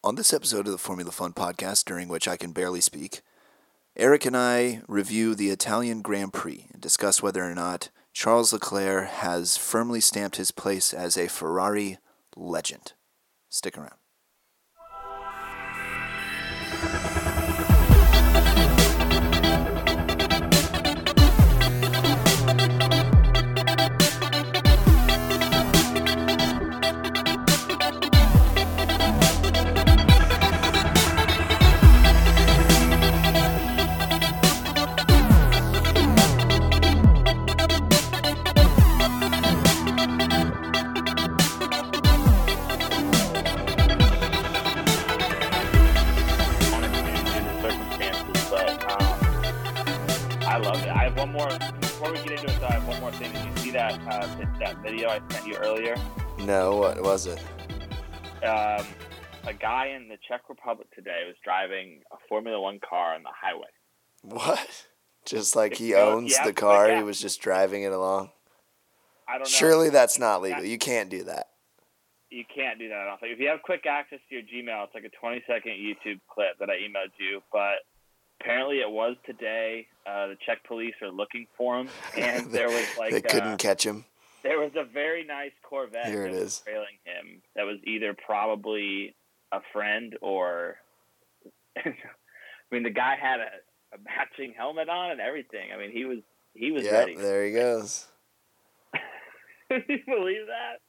On this episode of the Formula Fun podcast, during which I can barely speak, Eric and I review the Italian Grand Prix and discuss whether or not Charles Leclerc has firmly stamped his place as a Ferrari legend. Stick around. Before we get into it, I have one more thing. Did you see that video I sent you earlier? No, what was it? A guy in the Czech Republic today was driving a Formula One car on the highway. What? Just like he owns the car, he was just driving it along? I don't know. Surely that's not legal. You can't do that. You can't do that. I don't think. If you have quick access to your Gmail, it's like a 20-second YouTube clip that I emailed you, but apparently it was today. The Czech police are looking for him, and there was like they couldn't catch him. There was a very nice Corvette that was trailing him. That was either probably a friend or, I mean, the guy had a matching helmet on and everything. I mean, he was ready. Yep, there he goes. Can you believe that?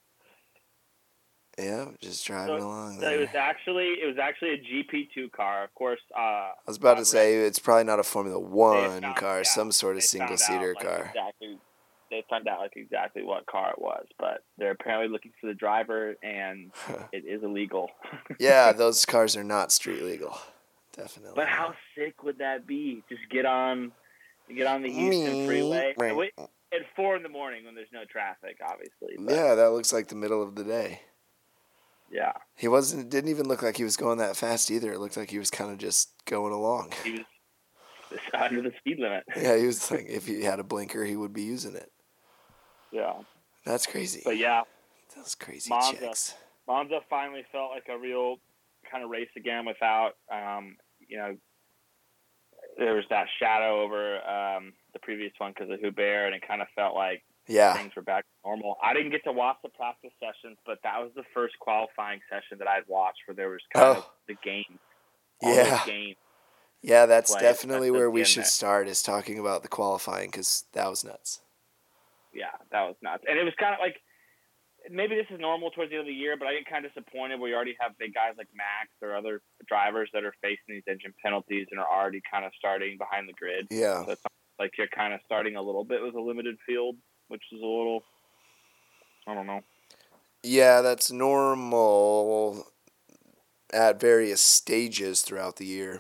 Yeah, just driving along there. So it was actually a GP2 car, of course. I was about to say it's probably not a Formula One car, some sort of single-seater car. They found out exactly what car it was, but they're apparently looking for the driver, and it is illegal. Yeah, those cars are not street legal, definitely. But how sick would that be? Just get on the Houston freeway at 4 a.m. when there's no traffic, obviously. But yeah, that looks like the middle of the day. Yeah. He didn't even look like he was going that fast either. It looked like he was kind of just going along. He was under the speed limit. Yeah, he was like, if he had a blinker, he would be using it. Yeah. That's crazy. But yeah. Those crazy chicks. Monza finally felt like a real kind of race again without, there was that shadow over the previous one because of Hubert, and it kind of felt like things were back to normal. I didn't get to watch the practice sessions, but that was the first qualifying session that I'd watched where there was kind of the game. Yeah, that's definitely where we should start, is talking about the qualifying, because that was nuts. Yeah, that was nuts. And it was kind of like, maybe this is normal towards the end of the year, but I get kind of disappointed where you already have big guys like Max or other drivers that are facing these engine penalties and are already kind of starting behind the grid. Yeah. So it's like you're kind of starting a little bit with a limited field, which is a little, I don't know. Yeah, that's normal at various stages throughout the year.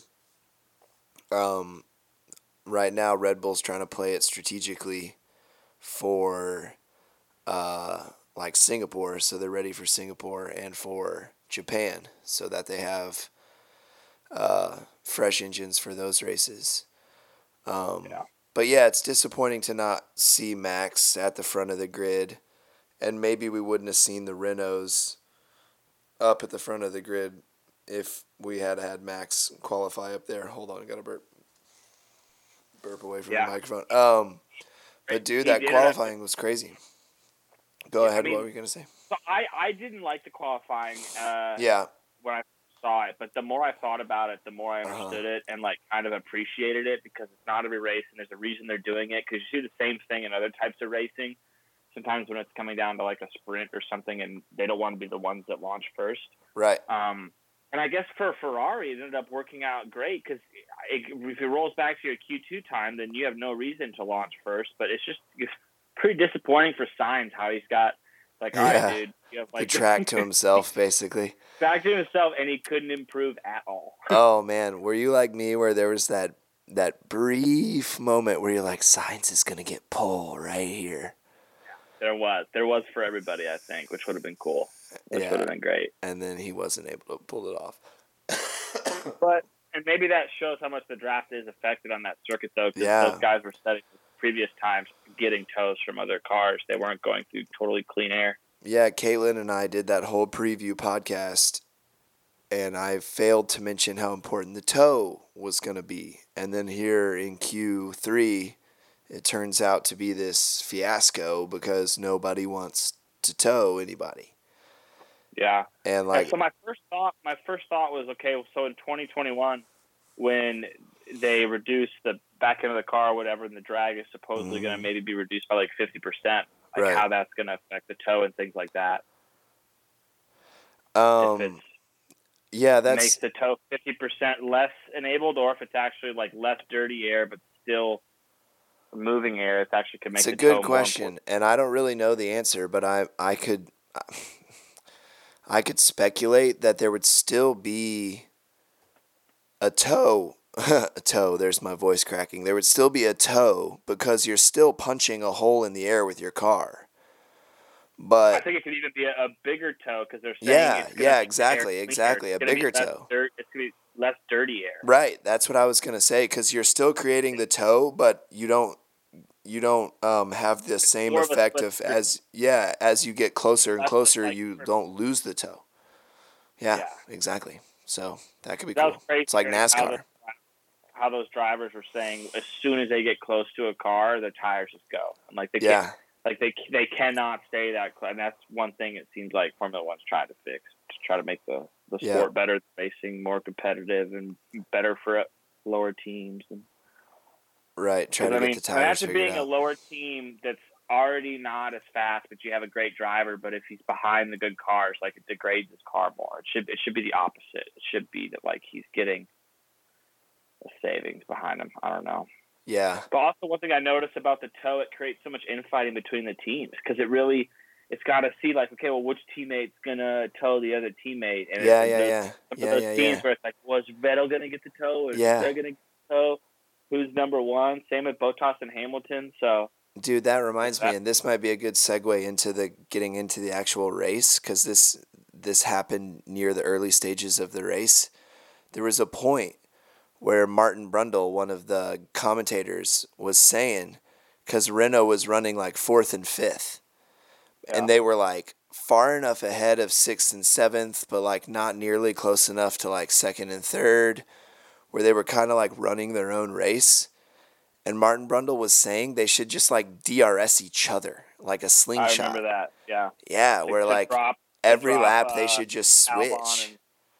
Right now, Red Bull's trying to play it strategically for like Singapore, so they're ready for Singapore and for Japan, so that they have fresh engines for those races. But yeah, it's disappointing to not see Max at the front of the grid, and maybe we wouldn't have seen the Renaults up at the front of the grid if we had Max qualify up there. Hold on, I got to burp away from the microphone. But dude, that qualifying was crazy. Go ahead. What were you gonna say? So I didn't like the qualifying. When I saw it, but the more I thought about it, the more I understood it and like kind of appreciated it, because it's not every race and there's a reason they're doing it. Because you see the same thing in other types of racing. Sometimes when it's coming down to like a sprint or something, and they don't want to be the ones that launch first. Right. And I guess for Ferrari, it ended up working out great, because if it rolls back to your Q2 time, then you have no reason to launch first. But it's pretty disappointing for Sainz how he's got, like, all right, dude. You have, like, the track to himself, basically. Back to himself, and he couldn't improve at all. Oh, man. Were you like me where there was that brief moment where you're like, Sainz is going to get pole right here? There was for everybody, I think, which would have been cool. Which would have been great. And then he wasn't able to pull it off. And maybe that shows how much the draft is affected on that circuit, though, because those guys were studying previous times getting tows from other cars. They weren't going through totally clean air. Yeah, Caitlin and I did that whole preview podcast, and I failed to mention how important the tow was going to be. And then here in Q3, it turns out to be this fiasco because nobody wants to tow anybody. Yeah. And like, so my first thought was, okay, so in 2021, when they reduced the back end of the car or whatever, and the drag is supposedly going to maybe be reduced by like 50%, like how that's going to affect the tow and things like that. Yeah, that makes the tow 50% less enabled, or if it's actually like less dirty air but still moving air, it actually could make the tow more important. It's a good question, and I don't really know the answer, but I could speculate that there would still be a tow. A tow, there's my voice cracking. There would still be a tow because you're still punching a hole in the air with your car. But I think it could even be a bigger tow because they're saying exactly, a bigger tow. It's going to be less dirty air. Right, that's what I was going to say, because you're still creating the tow, but you don't have the same effect of as you get closer and closer, you don't lose the tow. Yeah, exactly. So that could be cool. It's like NASCAR. How those drivers were saying, as soon as they get close to a car, the tires just go. And like they can't, like they cannot stay that close. And that's one thing it seems like Formula One's trying to fix, to try to make the sport better, racing more competitive and better for lower teams. And, right, try to get the tires imagine being a lower team that's already not as fast, but you have a great driver. But if he's behind the good cars, like, it degrades his car more. It should be the opposite. It should be that, like, he's getting a savings behind him. I don't know. Yeah. But also, one thing I noticed about the tow, it creates so much infighting between the teams, because it's got to see, like, okay, well, which teammate's gonna tow the other teammate? And those teams where it's like, well, is Vettel gonna get the tow? Is they're gonna get the tow? Who's number one? Same with Bottas and Hamilton. So. Dude, that reminds me, and this might be a good segue into getting into the actual race, because this happened near the early stages of the race. There was a point where Martin Brundle, one of the commentators, was saying, because Renault was running like 4th and 5th, and they were like far enough ahead of 6th and 7th, but like not nearly close enough to like 2nd and 3rd, where they were kind of like running their own race. And Martin Brundle was saying they should just like DRS each other like a slingshot. I remember that. Yeah. Yeah, where like every lap they should just switch.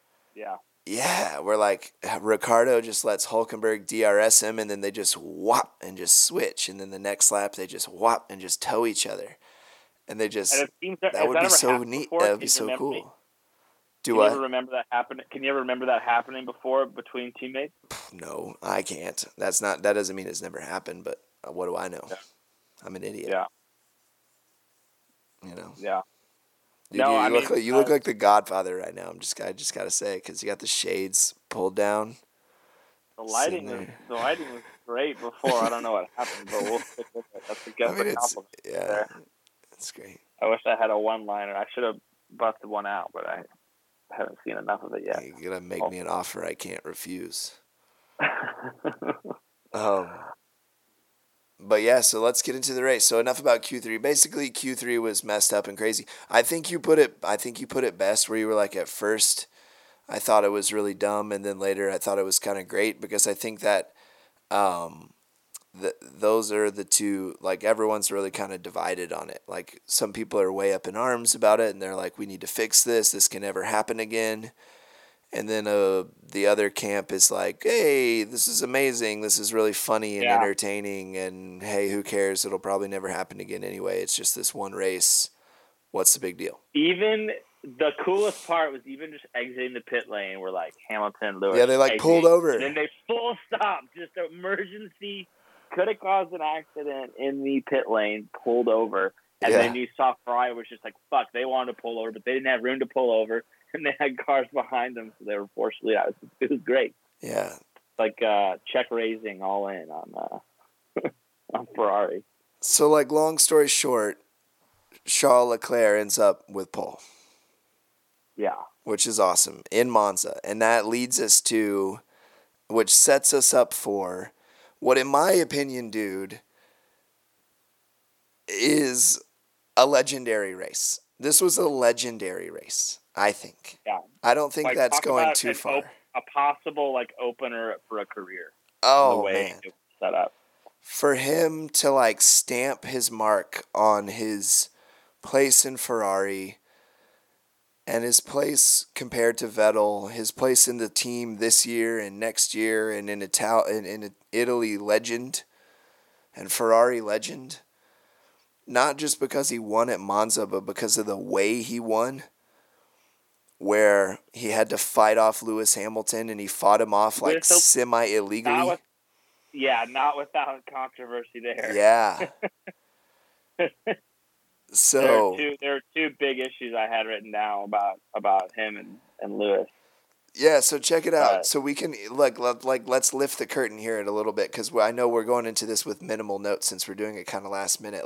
Yeah, where like Ricciardo just lets Hülkenberg DRS him, and then they just whop and just switch, and then the next lap they just whop and just tow each other, and they just that would be so neat. That would be so cool. Can you ever remember that happening? Can you ever remember that happening before between teammates? No, I can't. That doesn't mean it's never happened, but what do I know? Yeah. I'm an idiot. Yeah. You know. Yeah. Dude, you look like the Godfather right now. I just gotta say, because you got the shades pulled down. The lighting was great before. I don't know what happened, but we'll stick with it. That's a good compliment. Yeah, it's great. I wish I had a one-liner. I should have busted one out, but I haven't seen enough of it yet. You're gonna make me an offer I can't refuse. But yeah, so let's get into the race. So enough about Q3. Basically, Q3 was messed up and crazy. I think you put it best, where you were like, at first I thought it was really dumb, and then later I thought it was kind of great, because I think that those are the two, like, everyone's really kind of divided on it. Like, some people are way up in arms about it, and they're like, we need to fix this. This can never happen again. And then the other camp is like, hey, this is amazing. This is really funny and entertaining. And, hey, who cares? It'll probably never happen again anyway. It's just this one race. What's the big deal? Even the coolest part was even just exiting the pit lane where, like, Hamilton, Lewis. Yeah, they, like, pulled over. And then they full stop. Just an emergency. Could have caused an accident in the pit lane. Pulled over. And then you saw Ferrari was just like, fuck, they wanted to pull over, but they didn't have room to pull over. And they had cars behind them, so they were forced to leave. It was great. Yeah. Like check raising all in on on Ferrari. So, like, long story short, Charles Leclerc ends up with pole. Yeah. Which is awesome, in Monza. And that leads us to, which sets us up for what, in my opinion, dude, is a legendary race. This was a legendary race, I think. Yeah. I don't think like, that's going too far. A possible like opener for a career. Oh, the way man. It was set up. For him to like stamp his mark on his place in Ferrari and his place compared to Vettel, his place in the team this year and next year, and in Italy legend and Ferrari legend, not just because he won at Monza, but because of the way he won, where he had to fight off Lewis Hamilton and he fought him off like semi-illegally. Not without controversy there. Yeah. So there are two big issues I had written down about him and Lewis. Yeah, so check it out. So we can let's lift the curtain here a little bit, because I know we're going into this with minimal notes since we're doing it kind of last minute.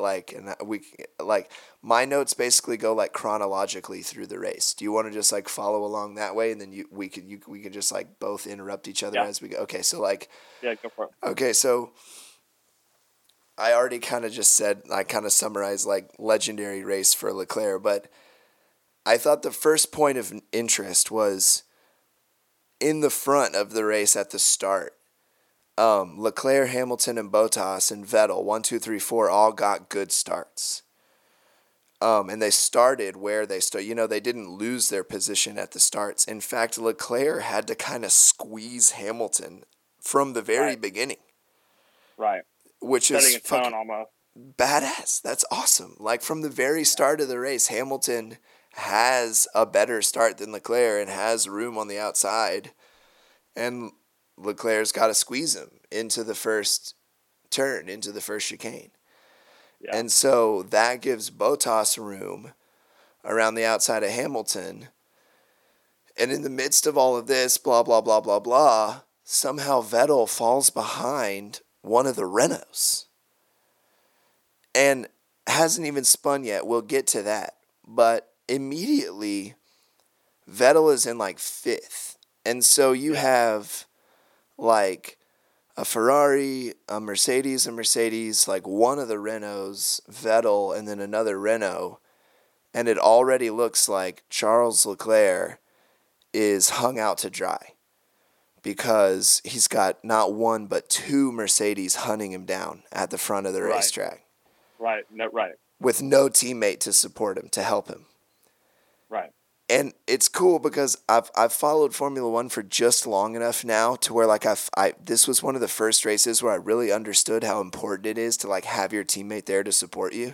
My notes basically go like chronologically through the race. Do you want to just like follow along that way, and then we can just like both interrupt each other as we go? Okay, so go for it. Okay, so I already kind of just said, I kind of summarized like legendary race for Leclerc, but I thought the first point of interest was in the front of the race at the start. Leclerc, Hamilton, and Bottas and Vettel, 1, 2, 3, 4, all got good starts. And they started where they started. They didn't lose their position at the starts. In fact, Leclerc had to kind of squeeze Hamilton from the very beginning. Right. Which is fucking almost badass. That's awesome. Like from the very start of the race, Hamilton has a better start than Leclerc and has room on the outside, and Leclerc's got to squeeze him into the first turn, into the first chicane. Yeah. And so that gives Bottas room around the outside of Hamilton. And in the midst of all of this, blah, blah, blah, blah, blah, somehow Vettel falls behind one of the Renaults and hasn't even spun yet. We'll get to that. But immediately, Vettel is in like 5th. And so you have like a Ferrari, a Mercedes, like one of the Renaults, Vettel, and then another Renault. And it already looks like Charles Leclerc is hung out to dry, because he's got not one but 2 Mercedes hunting him down at the front of the racetrack. Right. With no teammate to support him, to help him. Right. And it's cool because I've followed Formula One for just long enough now to where like this was one of the first races where I really understood how important it is to like have your teammate there to support you.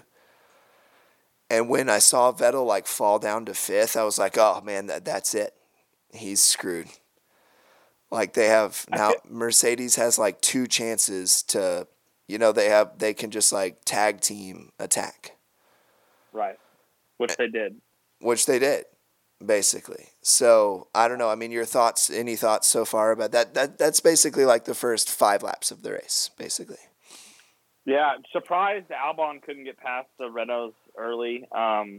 And when I saw Vettel like fall down to 5th, I was like, oh man, that's it. He's screwed. Like they have now, Mercedes has like 2 chances to, they can just like tag team attack. Right. Which they did. Basically. So I don't know. I mean, your thoughts, any thoughts so far about that? That's basically like the first 5 laps of the race, basically. Yeah. Surprised Albon couldn't get past the Renaults early.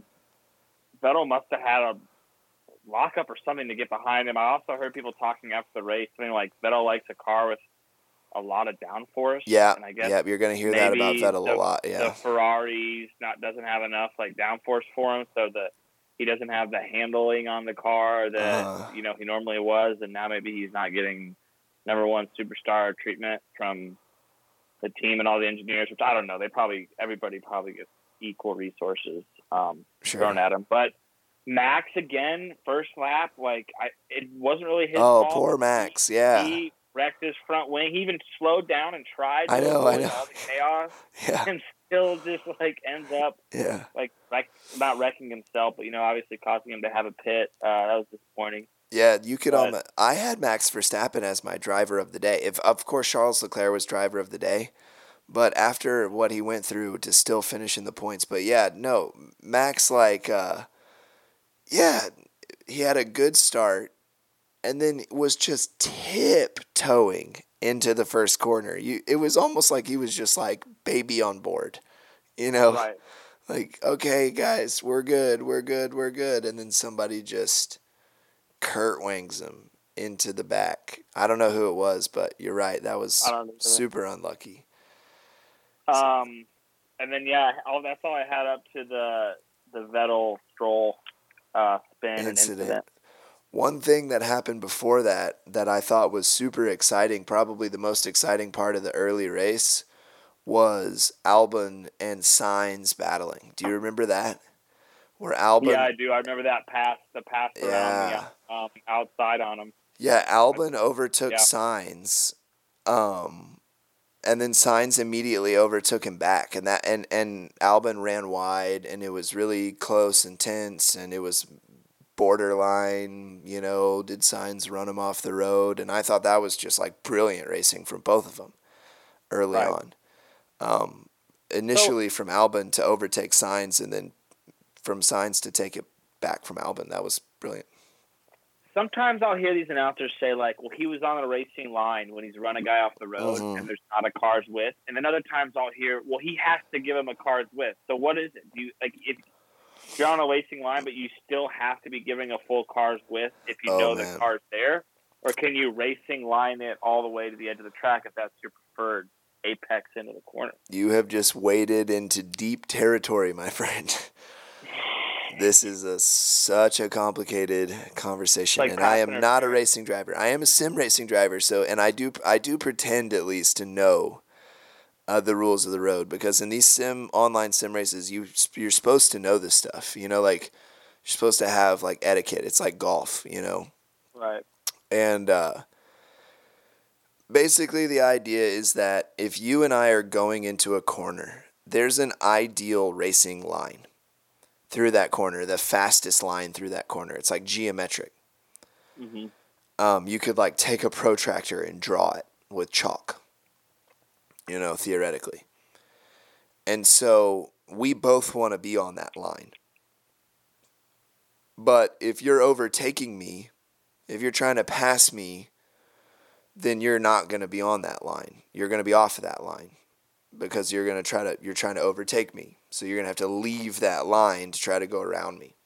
Vettel must have had a lockup or something to get behind him. I also heard people talking after the race, something like Vettel likes a car with a lot of downforce. Yeah, and I guess you're going to hear that about Vettel a lot. Yeah, the Ferrari doesn't have enough like downforce for him, so that he doesn't have the handling on the car that he normally was, and now maybe he's not getting number 1 superstar treatment from the team and all the engineers, which I don't know. Everybody probably gets equal resources thrown at him, but. Max again, first lap, it wasn't really his fault. Oh, poor Max, yeah. He wrecked his front wing. He even slowed down and tried to avoid all the chaos. Yeah. And still just ends up not wrecking himself, but obviously causing him to have a pit. That was disappointing. Yeah, you could I had Max Verstappen as my driver of the day. If of course Charles Leclerc was driver of the day. But after what he went through to still finish in the points. But yeah, no, Max he had a good start and then was just tiptoeing into the first corner. It was almost like he was just like baby on board, Right. Like, okay, guys, we're good. And then somebody just Kurt wings him into the back. I don't know who it was, but you're right. That was super unlucky. And then, that's all I had up to the Vettel Stroll spin and incident. One thing that happened before that I thought was super exciting, probably the most exciting part of the early race, was Albon and Sainz battling. Do you remember that? Where Albon? Yeah, I do. I remember that pass around the outside on him. Yeah, Albon overtook Sainz, and then Sainz immediately overtook him back, and Albon ran wide, and it was really close and tense, and it was borderline, did Sainz run him off the road? And I thought that was just like brilliant racing from both of them early on. Initially from Albon to overtake Sainz, and then from Sainz to take it back from Albon. That was brilliant. Sometimes I'll hear these announcers say, like, well, he was on a racing line when he's run a guy off the road and there's not a car's width. And then other times I'll hear, well, he has to give him a car's width. So what is it? Do you, like, if you're on a racing line, but you still have to be giving a full car's width if you know the car's there? Or can you racing line it all the way to the edge of the track if that's your preferred apex into the corner? You have just waded into deep territory, my friend. This is such a complicated conversation, and I am not a racing driver. I am a sim racing driver, and I do pretend at least to know the rules of the road, because in these online sim races, you're supposed to know this stuff. Like you're supposed to have like etiquette. It's like golf, Right. And basically, the idea is that if you and I are going into a corner, there's an ideal racing line through that corner, the fastest line through that corner. It's like geometric. Mm-hmm. You could like take a protractor and draw it with chalk, theoretically. And so we both want to be on that line. But if you're overtaking me, if you're trying to pass me, then you're not going to be on that line. You're going to be off of that line, because you're trying to overtake me. So you're going to have to leave that line to try to go around me.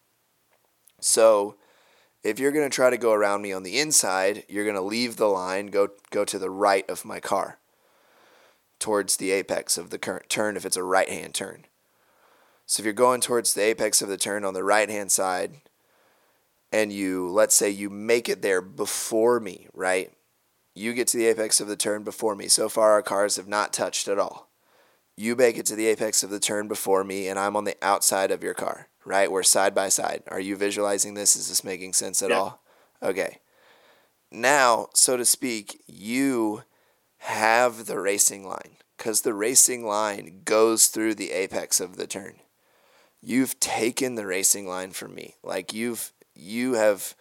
So if you're going to try to go around me on the inside, you're going to leave the line, go to the right of my car, towards the apex of the current turn if it's a right-hand turn. So if you're going towards the apex of the turn on the right-hand side, and let's say you make it there before me, right? You get to the apex of the turn before me. So far, our cars have not touched at all. You make it to the apex of the turn before me, and I'm on the outside of your car, right? We're side by side. Are you visualizing this? Is this making sense at all? Okay. Now, so to speak, you have the racing line, because the racing line goes through the apex of the turn. You've taken the racing line from me. Like you have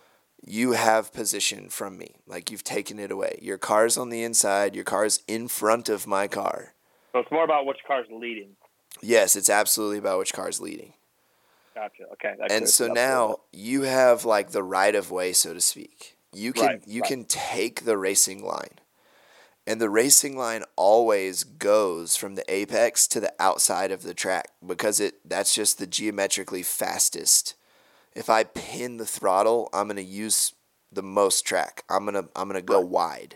position from me. Like you've taken it away. Your car's on the inside. Your car's in front of my car. So it's more about which car's leading. Yes, it's absolutely about which car's leading. Gotcha. Okay. And so now you have like the right of way, so to speak. You can take the racing line. And the racing line always goes from the apex to the outside of the track, because that's just the geometrically fastest. If I pin the throttle, I'm going to use the most track. I'm going to go wide.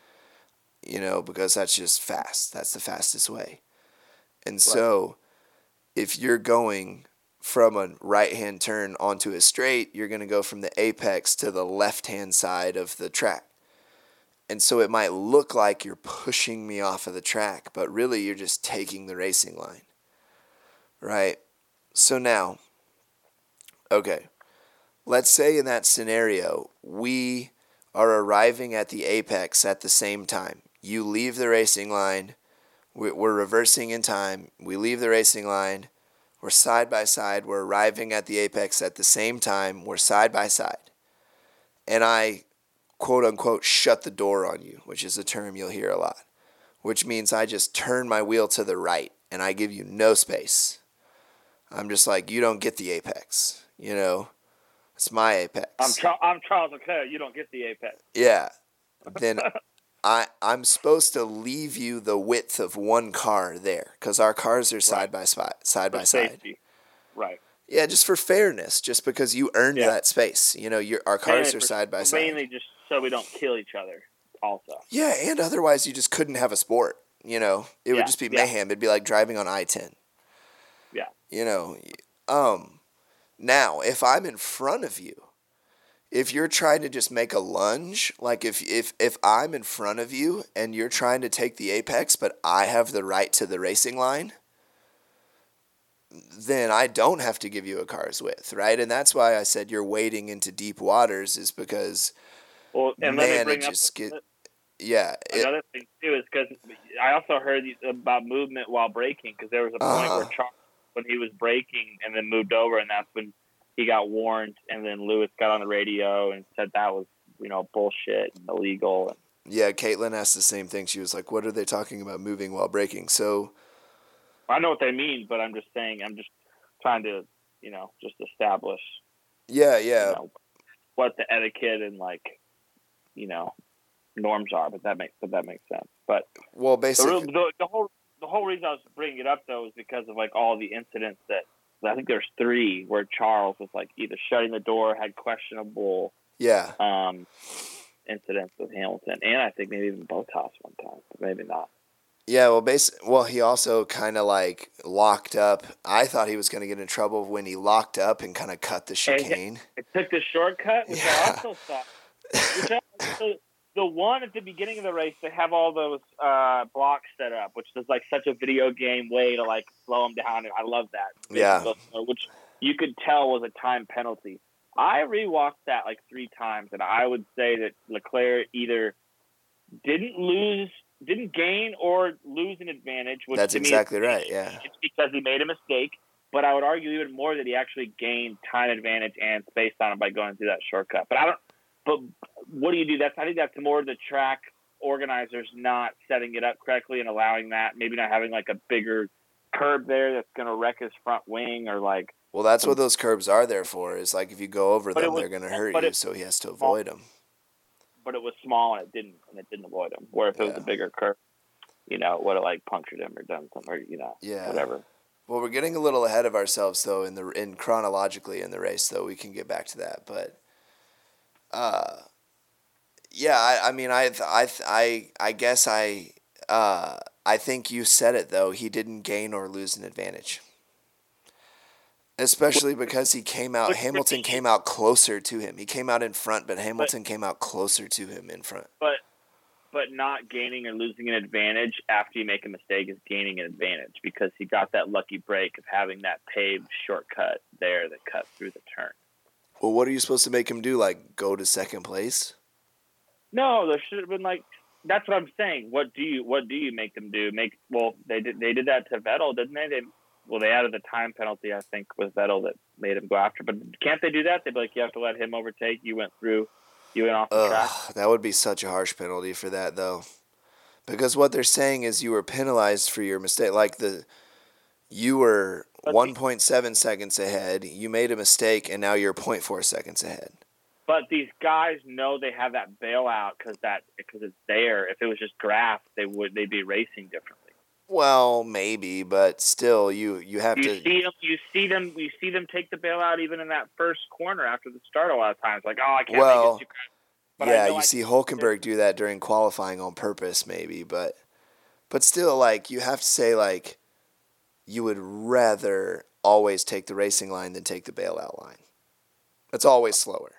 Because that's just fast. That's the fastest way. And so if you're going from a right-hand turn onto a straight, you're going to go from the apex to the left-hand side of the track. And so it might look like you're pushing me off of the track, but really you're just taking the racing line, right? So now, okay, let's say in that scenario, we are arriving at the apex at the same time. You leave the racing line, we're reversing in time, we leave the racing line, we're side by side, we're arriving at the apex at the same time, we're side by side. And I quote unquote shut the door on you, which is a term you'll hear a lot, which means I just turn my wheel to the right and I give you no space. I'm just like, you don't get the apex, it's my apex. I'm Charles Leclerc, you don't get the apex. Yeah. Then I'm supposed to leave you the width of one car there, because our cars are side by side. Right. Yeah, just for fairness, just because you earned that space. Our cars are side by side. Mainly just so we don't kill each other also. Yeah, and otherwise you just couldn't have a sport. It would just be mayhem. It'd be like driving on I-10. Yeah. Now, if I'm in front of you, if you're trying to just make a lunge, like if I'm in front of you and you're trying to take the apex, but I have the right to the racing line, then I don't have to give you a car's width, right? And that's why I said you're wading into deep waters, is because, man, it just get, yeah. Another thing too is because I also heard about movement while braking, because there was a point where Charles, when he was braking and then moved over, and that's when he got warned, and then Lewis got on the radio and said that was, bullshit and illegal. Yeah, Caitlin asked the same thing. She was like, what are they talking about moving while braking? So I know what they mean, but I'm just saying, I'm just trying to, just establish. Yeah. What the etiquette and norms are, but that makes sense. But well, basically, the whole reason I was bringing it up though is because of all the incidents that I think there's 3 where Charles was either shutting the door, had questionable incidents with Hamilton, and I think maybe even Bottas one time, but maybe not. Yeah, well, he also kind of locked up. I thought he was going to get in trouble when he locked up and kind of cut the chicane. It took the shortcut, which I also saw. The one at the beginning of the race, they have all those blocks set up, which is such a video game way to slow them down, and I love that. Yeah. Which you could tell was a time penalty. I rewatched that 3 times, and I would say that Leclerc either didn't gain or lose an advantage. Which that's exactly right, yeah. It's because he made a mistake, but I would argue even more that he actually gained time advantage and space on it by going through that shortcut. But what do you do? I think that's more the track organizers not setting it up correctly and allowing that, maybe not having a bigger curb there that's going to wreck his front wing or Well, that's what those curbs are there for, is if you go over them, they're going to hurt you, so he has to avoid them. But it was small and it didn't avoid him. Where if it was a bigger curve, it would have punctured him or done something, or whatever. Well, we're getting a little ahead of ourselves though in chronologically in the race, though. We can get back to that, but I think you said it though. He didn't gain or lose an advantage. Especially because Hamilton came out closer to him. He came out in front, but Hamilton came out closer to him in front. But not gaining or losing an advantage after you make a mistake is gaining an advantage, because he got that lucky break of having that paved shortcut there that cut through the turn. Well, what are you supposed to make him do? Go to second place? No, there should have been that's what I'm saying. What do you make them do? They did that to Vettel, didn't they? They added the time penalty, I think, with Vettel that made him go after. But can't they do that? They'd be you have to let him overtake. You went off the track. That would be such a harsh penalty for that, though. Because what they're saying is you were penalized for your mistake. You were 1.7 seconds ahead. You made a mistake, and now you're 0.4 seconds ahead. But these guys know they have that bailout because it's there. If it was just grass, they'd be racing differently. Well, maybe, but still, you have to. You see them take the bailout even in that first corner after the start. A lot of times, I can't make it too but yeah, you see Hülkenberg do that during qualifying on purpose, maybe, but still, you have to say you would rather always take the racing line than take the bailout line. It's always slower.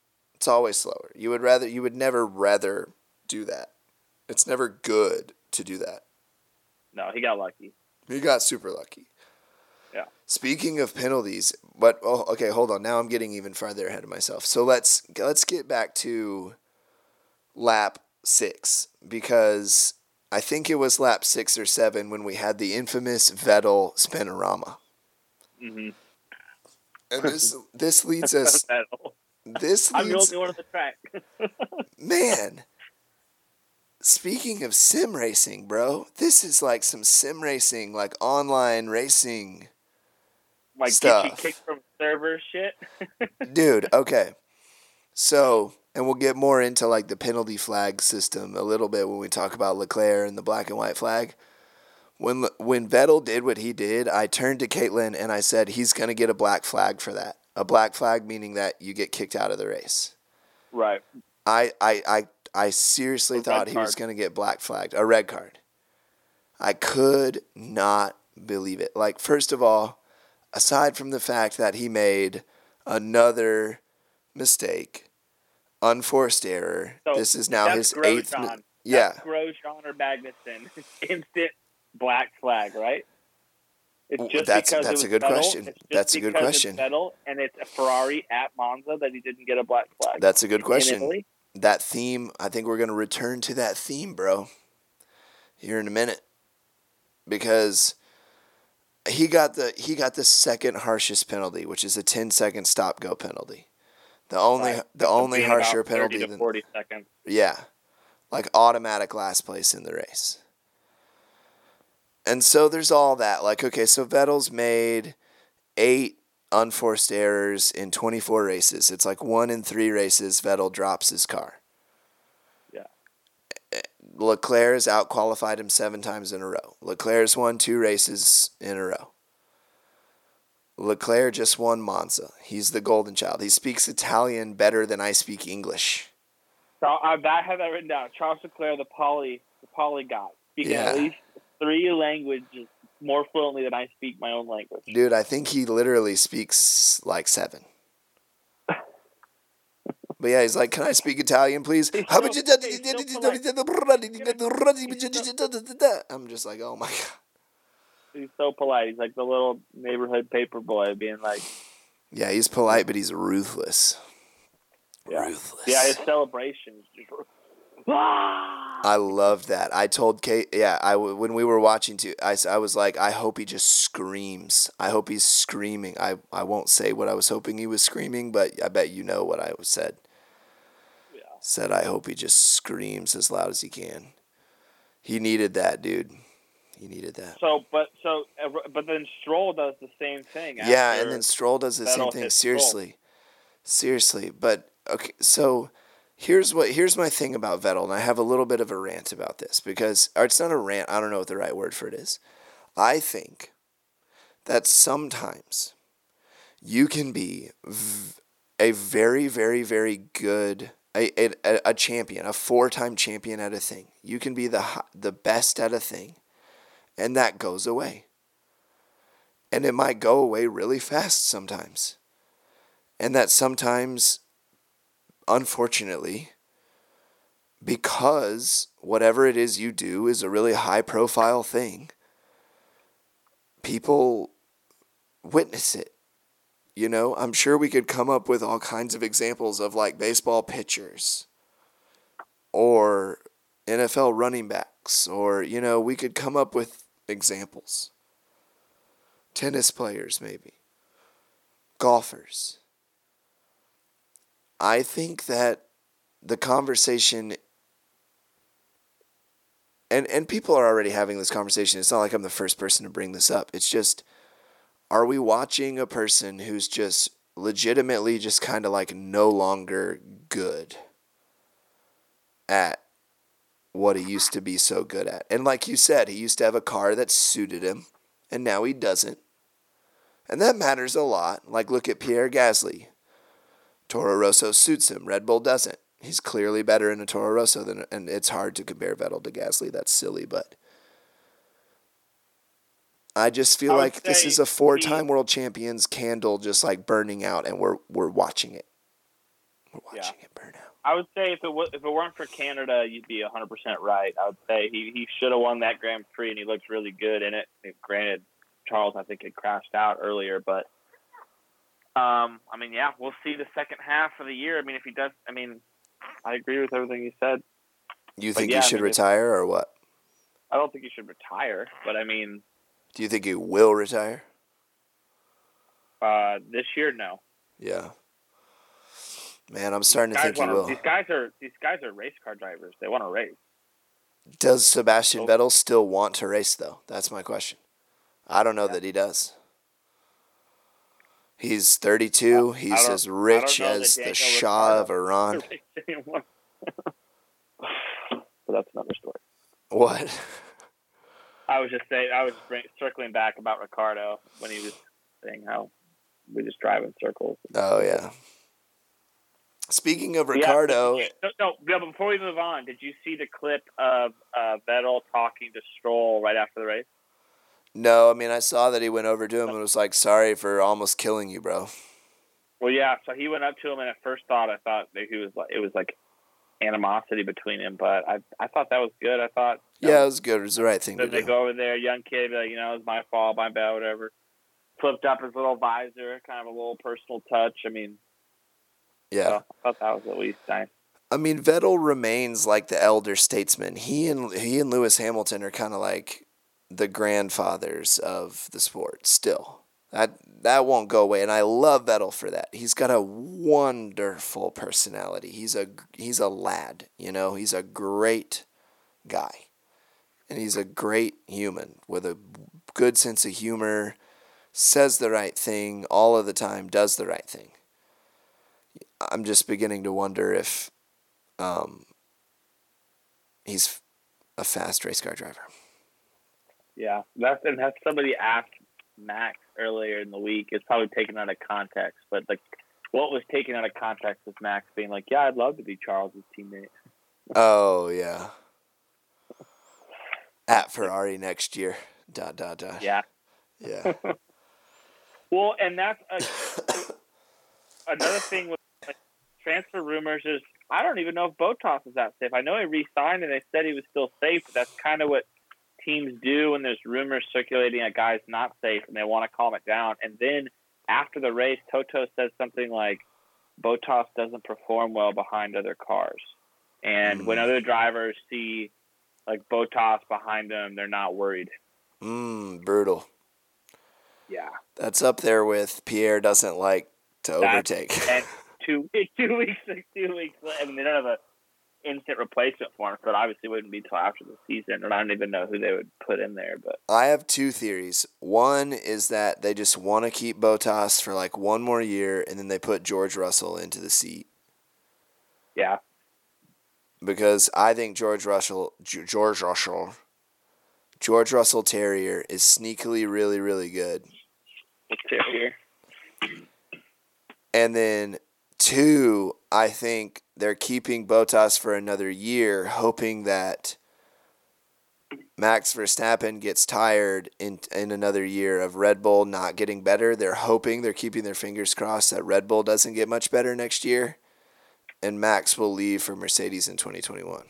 You would never rather do that. It's never good to do that. No, he got lucky. He got super lucky. Yeah. Speaking of penalties, okay, hold on. Now I'm getting even farther ahead of myself. So let's get back to lap 6, because I think it was lap 6 or 7 when we had the infamous Vettel spinorama. Mm-hmm. And this leads us. I'm the only one on the track. Man. Speaking of sim racing, bro, this is some sim racing, online racing stuff. Get you kicked from server shit? Dude, okay. So, and we'll get more into the penalty flag system a little bit when we talk about Leclerc and the black and white flag. When Vettel did what he did, I turned to Caitlin and I said, he's going to get a black flag for that. A black flag meaning that you get kicked out of the race. Right. I seriously thought he was going to get black flagged. A red card. I could not believe it. First of all, aside from the fact that he made another mistake, unforced error. So this is now his eighth. That's Grosjean or Magnussen. Instant black flag, right? It's just that's a good Vettel. question. That's a good question. It's Vettel and it's a Ferrari at Monza that he didn't get a black flag. That's a good question. That theme, I think we're going to return to that theme, bro, here in a minute, because he got the second harshest penalty, which is a 10-second stop-go penalty. The only harsher penalty 30 to 40 seconds. Yeah, like automatic last place in the race. And so there's all that. Like, okay, so Vettel's made 8 unforced errors in 24 races. It's like 1 in 3 races Vettel drops his car. Yeah. Leclerc's outqualified him 7 times in a row. Leclerc's won 2 races in a row. Leclerc just won Monza. He's the golden child. He speaks Italian better than I speak English. So I have that written down. Charles Leclerc, the poly guy, speaking at least 3 languages more fluently than I speak my own language. Dude, I think he literally speaks like 7. But yeah, he's like, can I speak Italian, please? I'm just like, oh my God. He's so polite. He's like the little neighborhood paper boy being like... Yeah, he's polite, but he's ruthless. Yeah. Ruthless. Yeah, his celebration is just... I love that. I told Kate, when we were watching too, I was like, I hope he just screams. I hope he's screaming. I won't say what I was hoping he was screaming, but I bet you know what I said. Yeah. Said I hope he just screams as loud as he can. He needed that, dude. He needed that. But then Stroll does the same thing. Yeah, and then Stroll does the same thing. Seriously. But okay, so here's my thing about Vettel, and I have a little bit of a rant about this because, or it's not a rant. I don't know what the right word for it is. I think that sometimes you can be a very, very, very good a champion, a 4-time champion at a thing. You can be the best at a thing. And that goes away. And it might go away really fast sometimes. And that sometimes, unfortunately, because whatever it is you do is a really high-profile thing, people witness it. You know, I'm sure we could come up with all kinds of examples of like baseball pitchers or NFL running backs, or, you know, we could come up with examples. Tennis players, maybe. Golfers. I think that the conversation, and people are already having this conversation. It's not like I'm the first person to bring this up. It's just, are we watching a person who's just legitimately just kind of like no longer good at what he used to be so good at? And like you said, he used to have a car that suited him, and now he doesn't. And that matters a lot. Like, look at Pierre Gasly. Toro Rosso suits him. Red Bull doesn't. He's clearly better in a Toro Rosso than, and it's hard to compare Vettel to Gasly. That's silly, but I just feel like this is a 4-time world champion's candle just like burning out, and we're watching it. We're watching it burn out. I would say if it weren't for Canada, you'd be 100% right. I would say he should have won that Grand Prix, and he looks really good in it. Granted, Charles, I think, had crashed out earlier, but I mean, yeah, we'll see the second half of the year. I mean, if he does, I mean, I agree with everything you said. You think he should retire or what? I don't think he should retire, but I mean, do you think he will retire? This year, no. Yeah. Man, I'm starting to think he will. These guys are race car drivers. They want to race. Does Sebastian Vettel still want to race, though? That's my question. I don't know that he does. He's 32. He's as rich as the Shah of Iran. But that's another story. What? I was circling back about Ricardo when he was saying how we just drive in circles. Oh, yeah. Speaking of Ricardo... No, before we move on, did you see the clip of Vettel talking to Stroll right after the race? No, I mean, I saw that he went over to him and was like, sorry for almost killing you, bro. Well, yeah, so he went up to him, and at first I thought that it was like animosity between him, but I thought that was good. I thought it was good. It was the right thing to do. They go over there, young kid, like, it was my fault, my bad, whatever. Flipped up his little visor, kind of a little personal touch. I mean, yeah, so I thought that was at least nice. I mean, Vettel remains like the elder statesman. He and Lewis Hamilton are kind of like the grandfathers of the sport still. That won't go away, and I love Vettel for that. He's got a wonderful personality. He's a lad, He's a great guy, and he's a great human with a good sense of humor. Says the right thing all of the time. Does the right thing. I'm just beginning to wonder if he's a fast race car driver. Yeah, that's somebody asked Max earlier in the week. It's probably taken out of context, but like, what was taken out of context was Max being like, "Yeah, I'd love to be Charles's teammate." Oh yeah. At Ferrari next year. ... Yeah. Yeah. Well, and that's another thing with transfer rumors is I don't even know if Bottas is that safe. I know he re-signed and they said he was still safe, but that's kind of what teams do when there's rumors circulating a guy's not safe and they want to calm it down. And then after the race, Toto says something like Bottas doesn't perform well behind other cars. And when other drivers see like Bottas behind them, they're not worried. Brutal. Yeah. That's up there with Pierre doesn't like to overtake. And 2 weeks. I mean, they don't have an instant replacement for him, but obviously wouldn't be until after the season, and I don't even know who they would put in there. But I have two theories. One is that they just want to keep Bottas for like one more year, and then they put George Russell into the seat. Yeah. Because I think George Russell Terrier is sneakily really, really good. Terrier. And then 2, I think they're keeping Bottas for another year, hoping that Max Verstappen gets tired in another year of Red Bull not getting better. They're keeping their fingers crossed that Red Bull doesn't get much better next year, and Max will leave for Mercedes in 2021.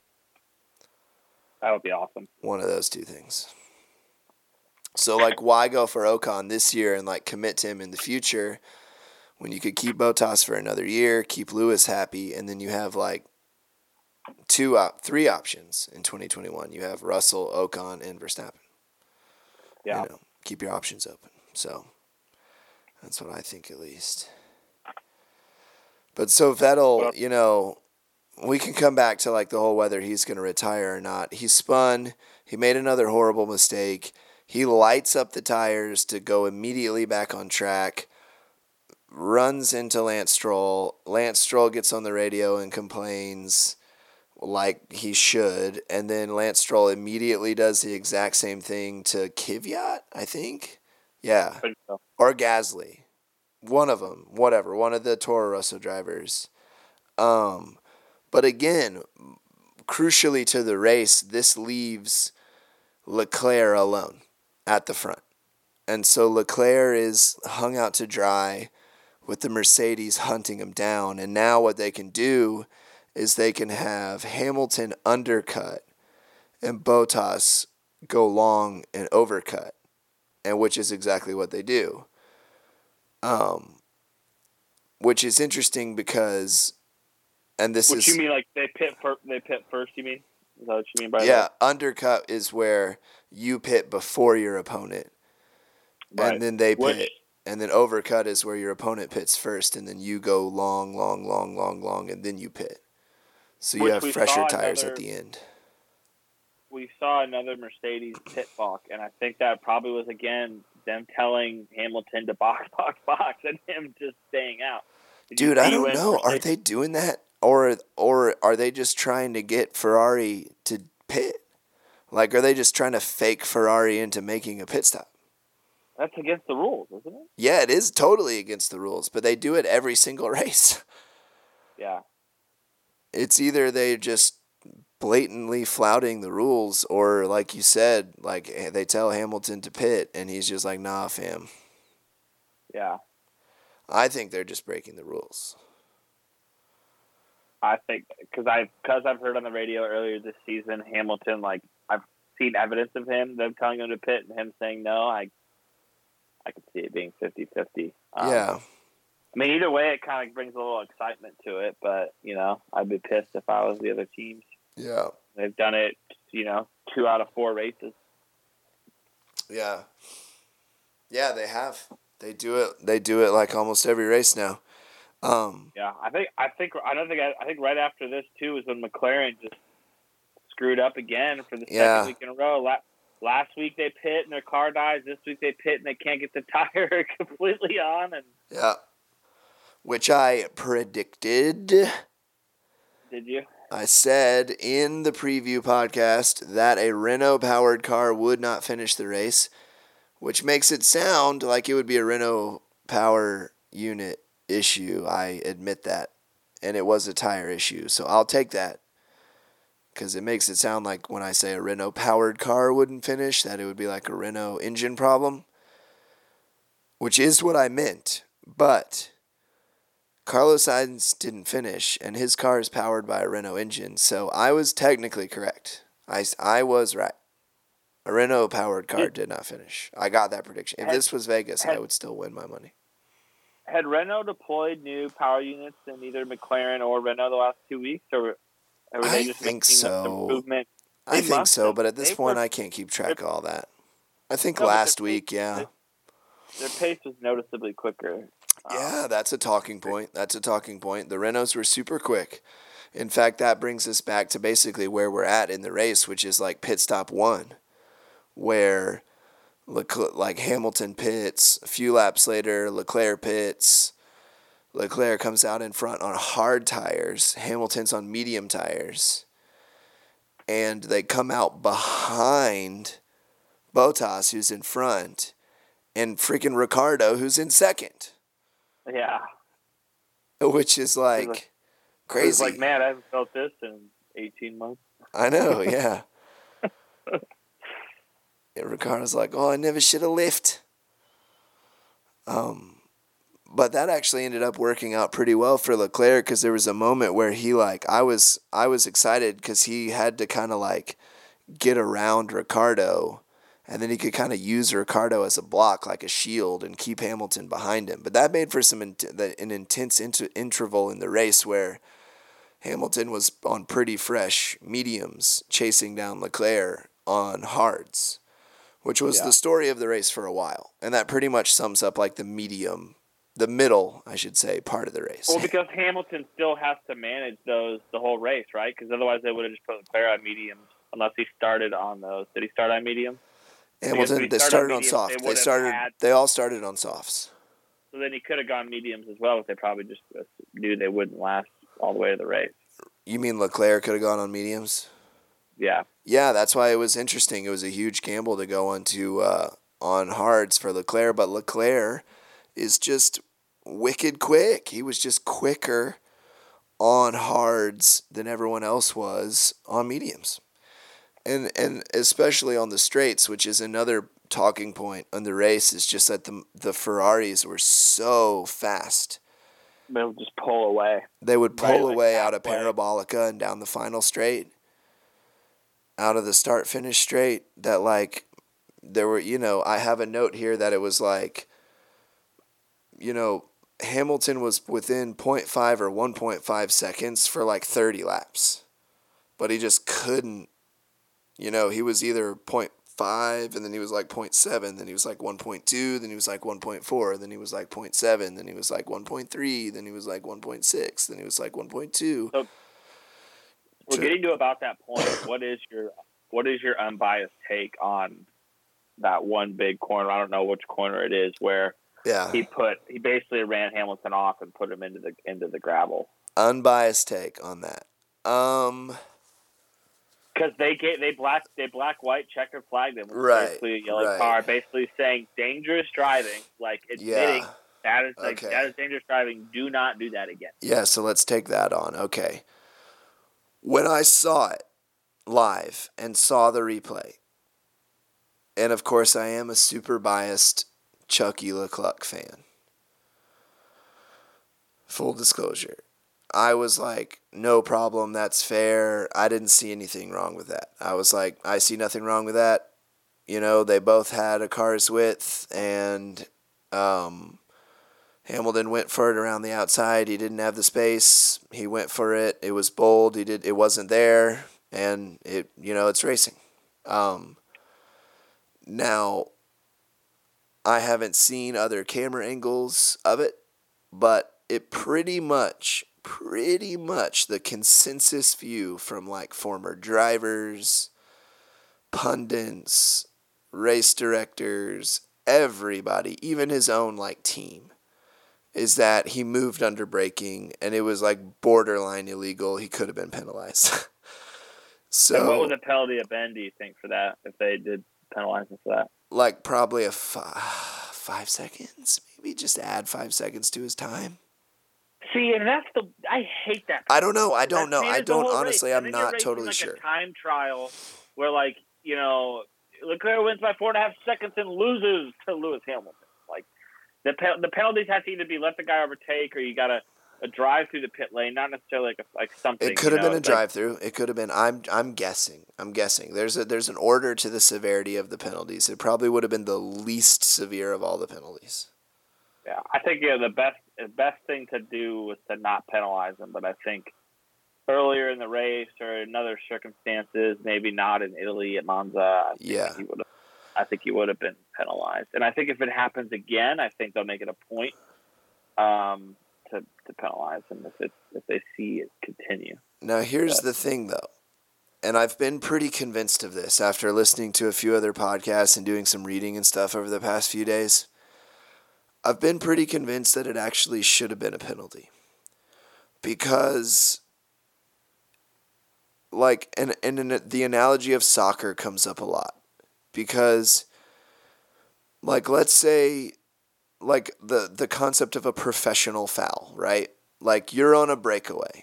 That would be awesome. One of those two things. So, like, why go for Ocon this year and, like, commit to him in the future when you could keep Bottas for another year, keep Lewis happy, and then you have, like, 3 options in 2021. You have Russell, Ocon, and Verstappen. Yeah. Keep your options open. So, that's what I think at least. But so Vettel, we can come back to, like, the whole whether he's going to retire or not. He spun. He made another horrible mistake. He lights up the tires to go immediately back on track, runs into Lance Stroll. Lance Stroll gets on the radio and complains like he should, and then Lance Stroll immediately does the exact same thing to Kvyat, I think. Yeah. I think so. Or Gasly. One of them. Whatever. One of the Toro Rosso drivers. But again, crucially to the race, this leaves Leclerc alone at the front. And so Leclerc is hung out to dry with the Mercedes hunting him down. And now what they can do is they can have Hamilton undercut and Bottas go long and overcut, and which is exactly what they do. Which is interesting because, and this is... What you mean, like they pit first, you mean? Is that what you mean by that? Yeah, undercut is where you pit before your opponent, right. And then they pit. And then overcut is where your opponent pits first, and then you go long, and then you pit. So you have fresher tires at the end. We saw another Mercedes pit balk, and I think that probably was, again, them telling Hamilton to box, and him just staying out. Dude, I don't know. Are they doing that? Or are they just trying to get Ferrari to pit? Like, are they just trying to fake Ferrari into making a pit stop? That's against the rules, isn't it? Yeah, it is totally against the rules, but they do it every single race. Yeah. It's either they just blatantly flouting the rules, or like you said, like they tell Hamilton to pit, and he's just like, nah, fam. Yeah. I think they're just breaking the rules. I think because I've heard on the radio earlier this season, Hamilton, like I've seen evidence of them telling him to pit and him saying no. I could see it being 50-50. Yeah. I mean, either way, it kind of brings a little excitement to it, but, I'd be pissed if I was the other teams. Yeah. They've done it, 2 out of 4 races. Yeah. Yeah, they have. They do it like almost every race now. Yeah, I think right after this too is when McLaren just screwed up again for the second week in a row. Last week they pit and their car dies. This week they pit and they can't get the tire completely on. And yeah, which I predicted. Did you? I said in the preview podcast that a Renault-powered car would not finish the race, which makes it sound like it would be a Renault power unit issue. I admit that. And it was a tire issue. So I'll take that. Because it makes it sound like when I say a Renault-powered car wouldn't finish, that it would be like a Renault engine problem. Which is what I meant. But Carlos Sainz didn't finish, and his car is powered by a Renault engine. So I was technically correct. I was right. A Renault-powered car did not finish. I got that prediction. If this was Vegas, I would still win my money. Had Renault deployed new power units in either McLaren or Renault the last 2 weeks, or were they just think so. Improvement? I think so, but at this point, I can't keep track of all that. I think last week, yeah. Their pace was noticeably quicker. Yeah, that's a talking point. The Renaults were super quick. In fact, that brings us back to basically where we're at in the race, which is like pit stop 1, where like Hamilton pits, a few laps later, Leclerc pits. Leclerc comes out in front on hard tires. Hamilton's on medium tires. And they come out behind Bottas, who's in front, and freaking Ricciardo, who's in second. Yeah. Which is like crazy. It's like, man, I haven't felt this in 18 months. I know, yeah. Ricciardo's like, I never should have left. But that actually ended up working out pretty well for Leclerc, because there was a moment where he I was excited because he had to kind of get around Ricciardo, and then he could kind of use Ricciardo as a block, like a shield, and keep Hamilton behind him. But that made for an intense interval in the race where Hamilton was on pretty fresh mediums chasing down Leclerc on hards, which was the story of the race for a while. And that pretty much sums up the middle, I should say, part of the race. Well, because Hamilton still has to manage the whole race, right? Because otherwise they would have just put Leclerc on mediums, unless he started on those. Did he start on medium? Hamilton, they started on soft. They all started on softs. So then he could have gone mediums as well, if they probably just knew they wouldn't last all the way to the race. You mean Leclerc could have gone on mediums? Yeah. Yeah, that's why it was interesting. It was a huge gamble to go on hards for Leclerc, but Leclerc is just wicked quick. He was just quicker on hards than everyone else was on mediums. And especially on the straights, which is another talking point on the race, is just that the Ferraris were so fast. They would just pull away. They would pull away out of Parabolica and down the final straight, out of the start-finish straight, that there were, I have a note here that it was Hamilton was within 0.5 or 1.5 seconds for 30 laps. But he just couldn't, he was either 0.5 and then he was 0.7, then he was 1.2, then he was 1.4, then he was 0.7, then he was 1.3, then he was 1.6, then he was 1.2. So we're getting to about that point. What is your unbiased take on that one big corner? I don't know which corner it is where he basically ran Hamilton off and put him into the gravel. Unbiased take on that. Because they black white checker flagged him. Right. Basically a yellow car, basically saying dangerous driving, admitting that is dangerous driving. Do not do that again. Yeah. So let's take that on. Okay. When I saw it, live and saw the replay, and of course I am a super biased Chucky Leclerc fan. Full disclosure. I was like, no problem, that's fair. I didn't see anything wrong with that. I was like, I see nothing wrong with that. You know, they both had a car's width, and Hamilton went for it around the outside. He didn't have the space. He went for it. It was bold. It wasn't there, and it's racing. Now, I haven't seen other camera angles of it, but it pretty much the consensus view from like former drivers, pundits, race directors, everybody, even his own like team, is that he moved under braking and it was like borderline illegal. He could have been penalized. So, and what would the penalty have been, do you think, for that, if they did penalize him for that? Like probably a 5 seconds, maybe just add 5 seconds to his time. See, and I hate that. I don't know. Honestly, I'm not totally sure. A time trial where, like, Leclerc wins by 4.5 seconds and loses to Lewis Hamilton. Like, the penalties have to either be let the guy overtake, or you got to drive through the pit lane, not necessarily like something. It could have been a drive-through. It could have been. I'm guessing. There's an order to the severity of the penalties. It probably would have been the least severe of all the penalties. Yeah, I think the best thing to do was to not penalize him. But I think earlier in the race or in other circumstances, maybe not in Italy at Monza, I think he would have been penalized. And I think if it happens again, I think they'll make it a point to penalize him if they see it continue. Now here's the thing, though, and I've been pretty convinced of this after listening to a few other podcasts and doing some reading and stuff over the past few days. I've been pretty convinced that it actually should have been a penalty. Because, like, and the analogy of soccer comes up a lot. Because, like, let's say, like, the concept of a professional foul, right? Like, you're on a breakaway.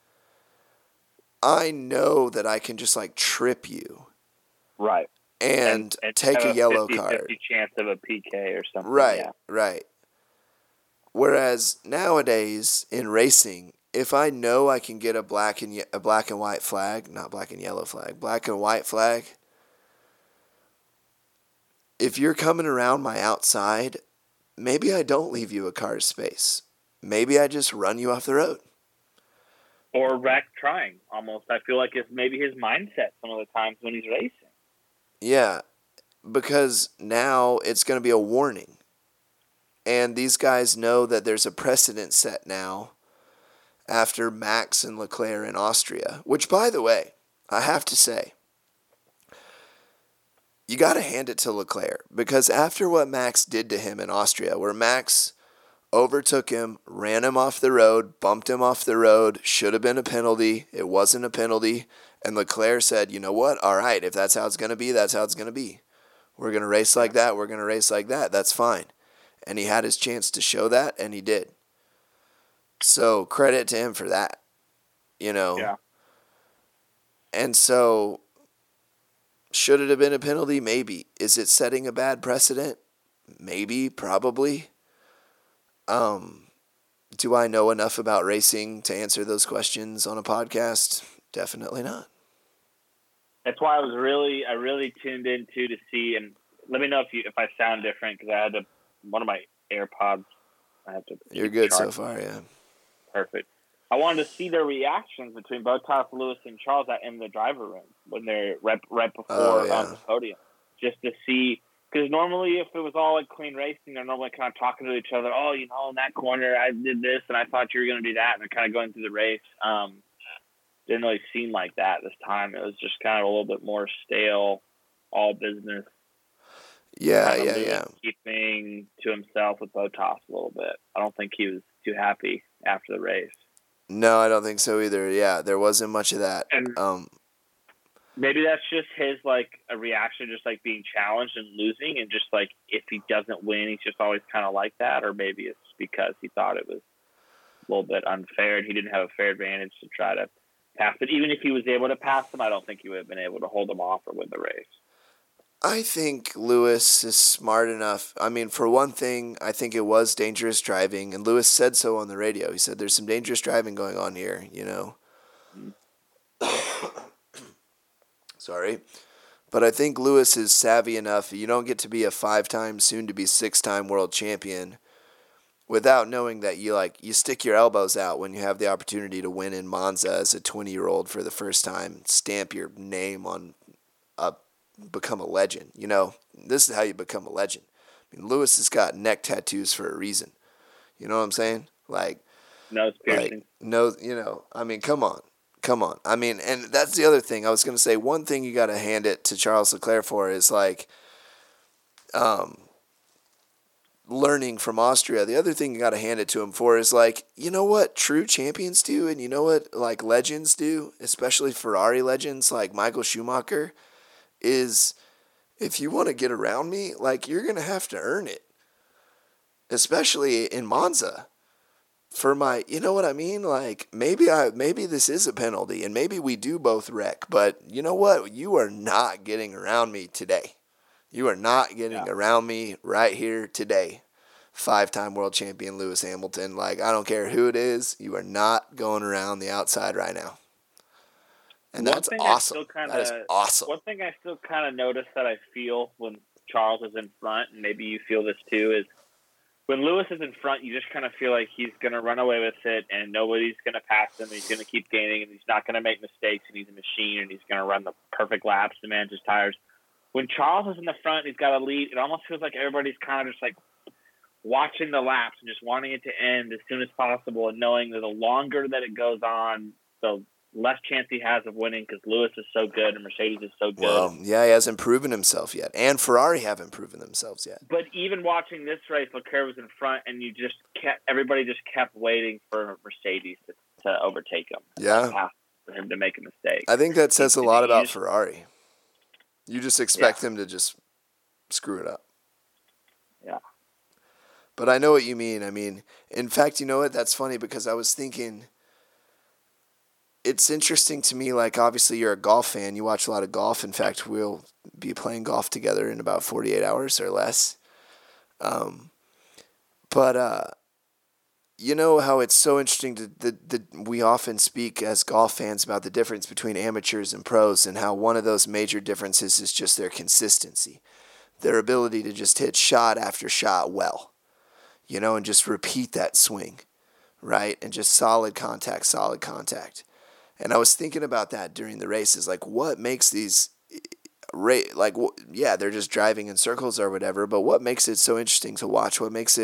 I know that I can just, like, trip you. Right. And take a yellow 50, card. 50 chance of a PK or something. Right, right. Whereas nowadays in racing, if I know I can get a black and white flag, not black and yellow flag, black and white flag, if you're coming around my outside, maybe I don't leave you a car's space. Maybe I just run you off the road. Or wreck trying, almost. I feel like it's maybe his mindset some of the times when he's racing. Yeah, because now it's going to be a warning. And these guys know that there's a precedent set now after Max and Leclerc in Austria, which, by the way, I have to say, you got to hand it to Leclerc, because after what Max did to him in Austria, where Max overtook him, ran him off the road, bumped him off the road, should have been a penalty, it wasn't a penalty, and Leclerc said, you know what, all right, if that's how it's going to be, that's how it's going to be. We're going to race like that, we're going to race like that, that's fine. And he had his chance to show that, and he did. So credit to him for that, Yeah. And so, should it have been a penalty? Maybe. Is it setting a bad precedent? Maybe, probably. Do I know enough about racing to answer those questions on a podcast? Definitely not. That's why I really tuned in to see, and let me know if I sound different, because I had one of my AirPods. I have to. You're good so far, yeah. Perfect. I wanted to see their reactions between Bottas, Lewis, and Charles in the driver room when they're right before the podium, just to see. Because normally, if it was all like clean racing, they're normally kind of talking to each other. Oh, in that corner, I did this, and I thought you were going to do that, and they're kind of going through the race. Didn't really seem like that this time. It was just kind of a little bit more stale, all business. Yeah. Keeping to himself with Bottas a little bit. I don't think he was too happy after the race. No, I don't think so either. Yeah, there wasn't much of that. And maybe that's just his, like, a reaction, just, like, being challenged and losing, and just, like, if he doesn't win, he's just always kind of like that, or maybe it's because he thought it was a little bit unfair, and he didn't have a fair advantage to try to pass. But even if he was able to pass him, I don't think he would have been able to hold him off or win the race. I think Lewis is smart enough. I mean, for one thing, I think it was dangerous driving, and Lewis said so on the radio. He said there's some dangerous driving going on here, you know. Sorry. But I think Lewis is savvy enough. You don't get to be a 5-time, soon-to-be 6-time world champion without knowing that you stick your elbows out when you have the opportunity to win in Monza as a 20-year-old for the first time, stamp your name on become a legend. You know, this is how you become a legend. I mean, Lewis has got neck tattoos for a reason. You know what I'm saying? Nose piercing. I mean, come on. I mean, and that's the other thing. I was going to say, one thing you got to hand it to Charles Leclerc for is learning from Austria. The other thing you got to hand it to him for is you know what true champions do, and you know what legends do, especially Ferrari legends like Michael Schumacher, is if you want to get around me, you're going to have to earn it, especially in Monza. For you know what I mean? Maybe this is a penalty, and maybe we do both wreck, but you know what? You are not getting around me today. You are not getting around me right here today. 5-time world champion Lewis Hamilton. I don't care who it is. You are not going around the outside right now. And that's awesome. That is awesome. One thing I still kind of notice that I feel when Charles is in front, and maybe you feel this too, is when Lewis is in front, you just kind of feel like he's going to run away with it, and nobody's going to pass him. He's going to keep gaining, and he's not going to make mistakes, and he's a machine, and he's going to run the perfect laps to manage his tires. When Charles is in the front, he's got a lead. It almost feels like everybody's kind of just watching the laps and just wanting it to end as soon as possible, and knowing that the longer that it goes on, the less chance he has of winning because Lewis is so good and Mercedes is so good. Well, yeah, he hasn't proven himself yet, and Ferrari haven't proven themselves yet. But even watching this race, Leclerc was in front, and everybody just kept waiting for Mercedes to overtake him. Yeah, for him to make a mistake. I think that says a lot about Ferrari. You just expect them to just screw it up. Yeah. But I know what you mean. I mean, in fact, you know what? That's funny because I was thinking, it's interesting to me, obviously you're a golf fan. You watch a lot of golf. In fact, we'll be playing golf together in about 48 hours or less. You know how it's so interesting we often speak as golf fans about the difference between amateurs and pros, and how one of those major differences is just their consistency, their ability to just hit shot after shot well, and just repeat that swing, right? And just solid contact. And I was thinking about that during the races, what makes these they're just driving in circles or whatever, but what makes it so interesting to watch? What makes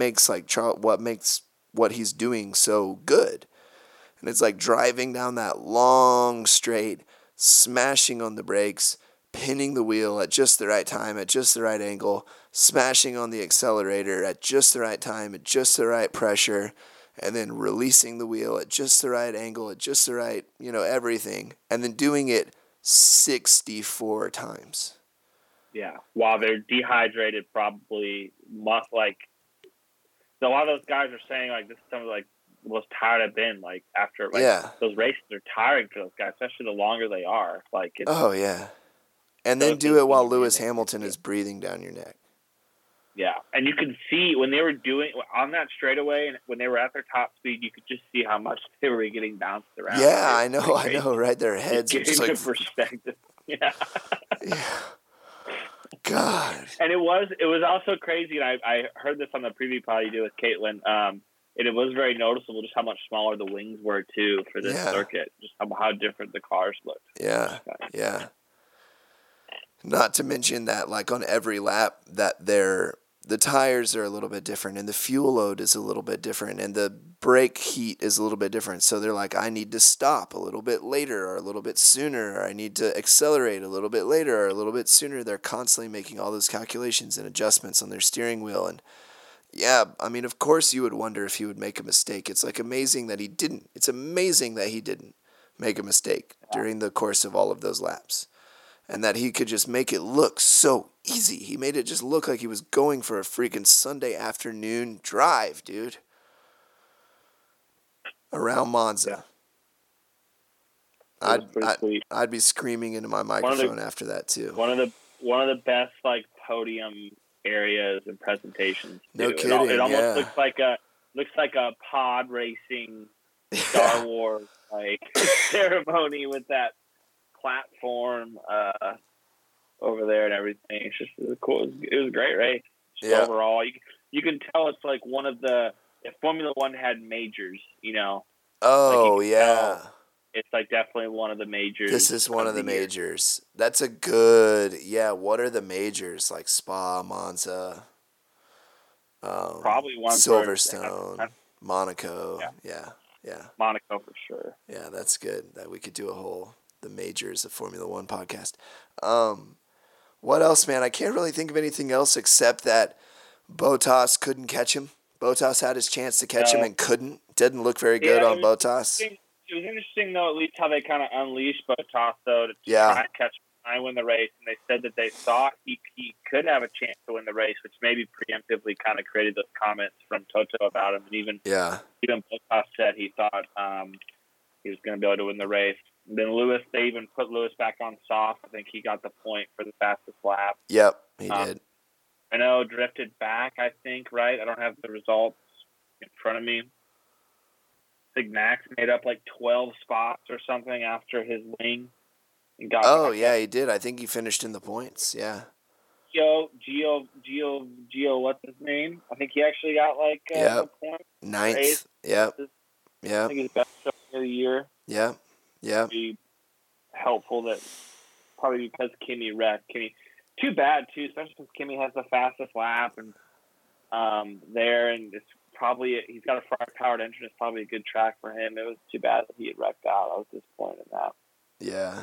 what he's doing so good? And it's driving down that long straight, smashing on the brakes, pinning the wheel at just the right time, at just the right angle, smashing on the accelerator at just the right time, at just the right pressure, and then releasing the wheel at just the right angle, at just the right, everything, and then doing it 64 times. Yeah, while they're dehydrated, probably a lot of those guys are saying this is some of the most tired I've been after those races are tiring for those guys, especially the longer they are. Oh yeah, and then do it while Lewis Hamilton is breathing down your neck. Yeah, and you can see when they were doing on that straightaway, and when they were at their top speed, you could just see how much they were getting bounced around. Yeah, I know, right? Their heads are just perspective. Yeah. Yeah. God. And it was also crazy, and I heard this on the preview pod you did with Caitlin. And it was very noticeable just how much smaller the wings were too for this circuit, just how different the cars looked. Yeah, yeah. Not to mention that, on every lap, that the tires are a little bit different, and the fuel load is a little bit different, and the brake heat is a little bit different. So they're I need to stop a little bit later or a little bit sooner, or I need to accelerate a little bit later or a little bit sooner. They're constantly making all those calculations and adjustments on their steering wheel. And yeah, I mean, of course you would wonder if he would make a mistake. It's amazing that he didn't. It's amazing that he didn't make a mistake during the course of all of those laps. And that he could just make it look so easy. He made it just look like he was going for a freaking Sunday afternoon drive, dude. Around Monza. I'd be screaming into my microphone after that too. One of the best like podium areas and presentations. No kidding. It almost looks like a pod racing Star Wars like ceremony with that platform over there and everything. It's just cool. It was a great race. Overall, you can tell it's like one of the if Formula One had majors, you know. Oh yeah. It's like definitely one of the majors. This is one of the majors. That's a good. Yeah, what are the majors like Spa, Monza? Probably one Silverstone, Monaco. Yeah. Monaco for sure. Yeah, that's good. That we could do the majors of Formula One podcast. What else, man? I can't really think of anything else except that Bottas couldn't catch him. Bottas had his chance to catch him and couldn't. Didn't look very good on Bottas. It was interesting, though, at least how they kind of unleashed Bottas, though, to try and catch him and win the race. And they said that they thought he could have a chance to win the race, which maybe preemptively kind of created those comments from Toto about him. And even Bottas said he thought he was going to be able to win the race. And then they even put Lewis back on soft. I think he got the point for the fastest lap. Yep, he did. Renault drifted back, I think, right? I don't have the results in front of me. I think Max made up like 12 spots or something after his wing. And got he did. I think he finished in the points, yeah. Gio, what's his name? I think he actually got like a point. 9th, yep. I think he's best of the year. Yeah. Be helpful that probably because Kimi wrecked. Too bad too, especially since Kimi has the fastest lap and it's probably he's got a front powered engine. It's probably a good track for him. It was too bad that he had wrecked out. I was disappointed in that. Yeah.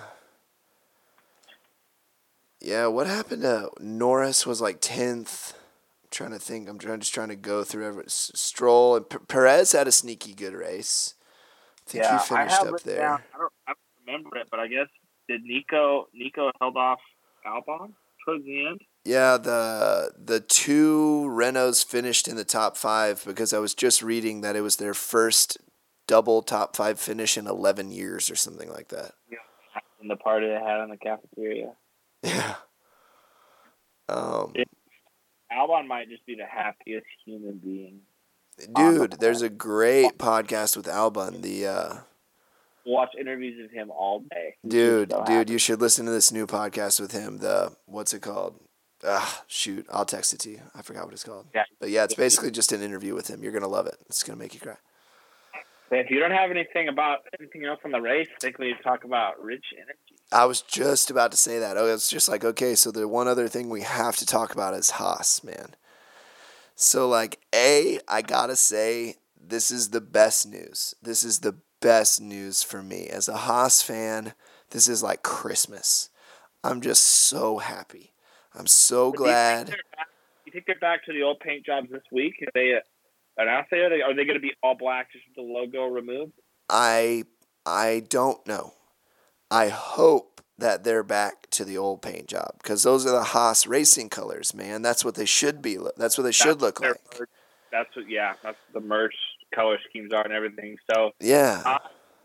Yeah, what happened to Norris was like 10th. I'm trying to think. I'm just trying to go through every Stroll and Perez had a sneaky good race. I think he finished up there. Down, I don't remember it, but I guess did Nico held off Albon towards the end? Yeah, the two Renaults finished in the top 5 because I was just reading that it was their first double top 5 finish in 11 years or something like that. Yeah, in the party they had in the cafeteria. Yeah. Albon might just be the happiest human being. Dude, there's a great podcast with Albon. Watch interviews of him all day. Dude, you should listen to this new podcast with him. What's it called? Shoot, I'll text it to you. I forgot what it's called. Yeah. But yeah, it's basically just an interview with him. You're gonna love it. It's gonna make you cry. If you don't have anything else on the race, I think we need to talk about Rich Energy. I was just about to say that. It's just like, okay, so the one other thing we have to talk about is Haas, man. So like, I gotta say, this is the best news. This is the best news for me. As a Haas fan, this is like Christmas. I'm just so happy. I'm so glad. You think they're back to the old paint jobs this week? If they announce it, are they going to be all black just with the logo removed? I don't know. I hope that they're back to the old paint job because those are the Haas racing colors, man. That's what they should be. That's what they should look like. That's the merch color schemes are and everything. So yeah.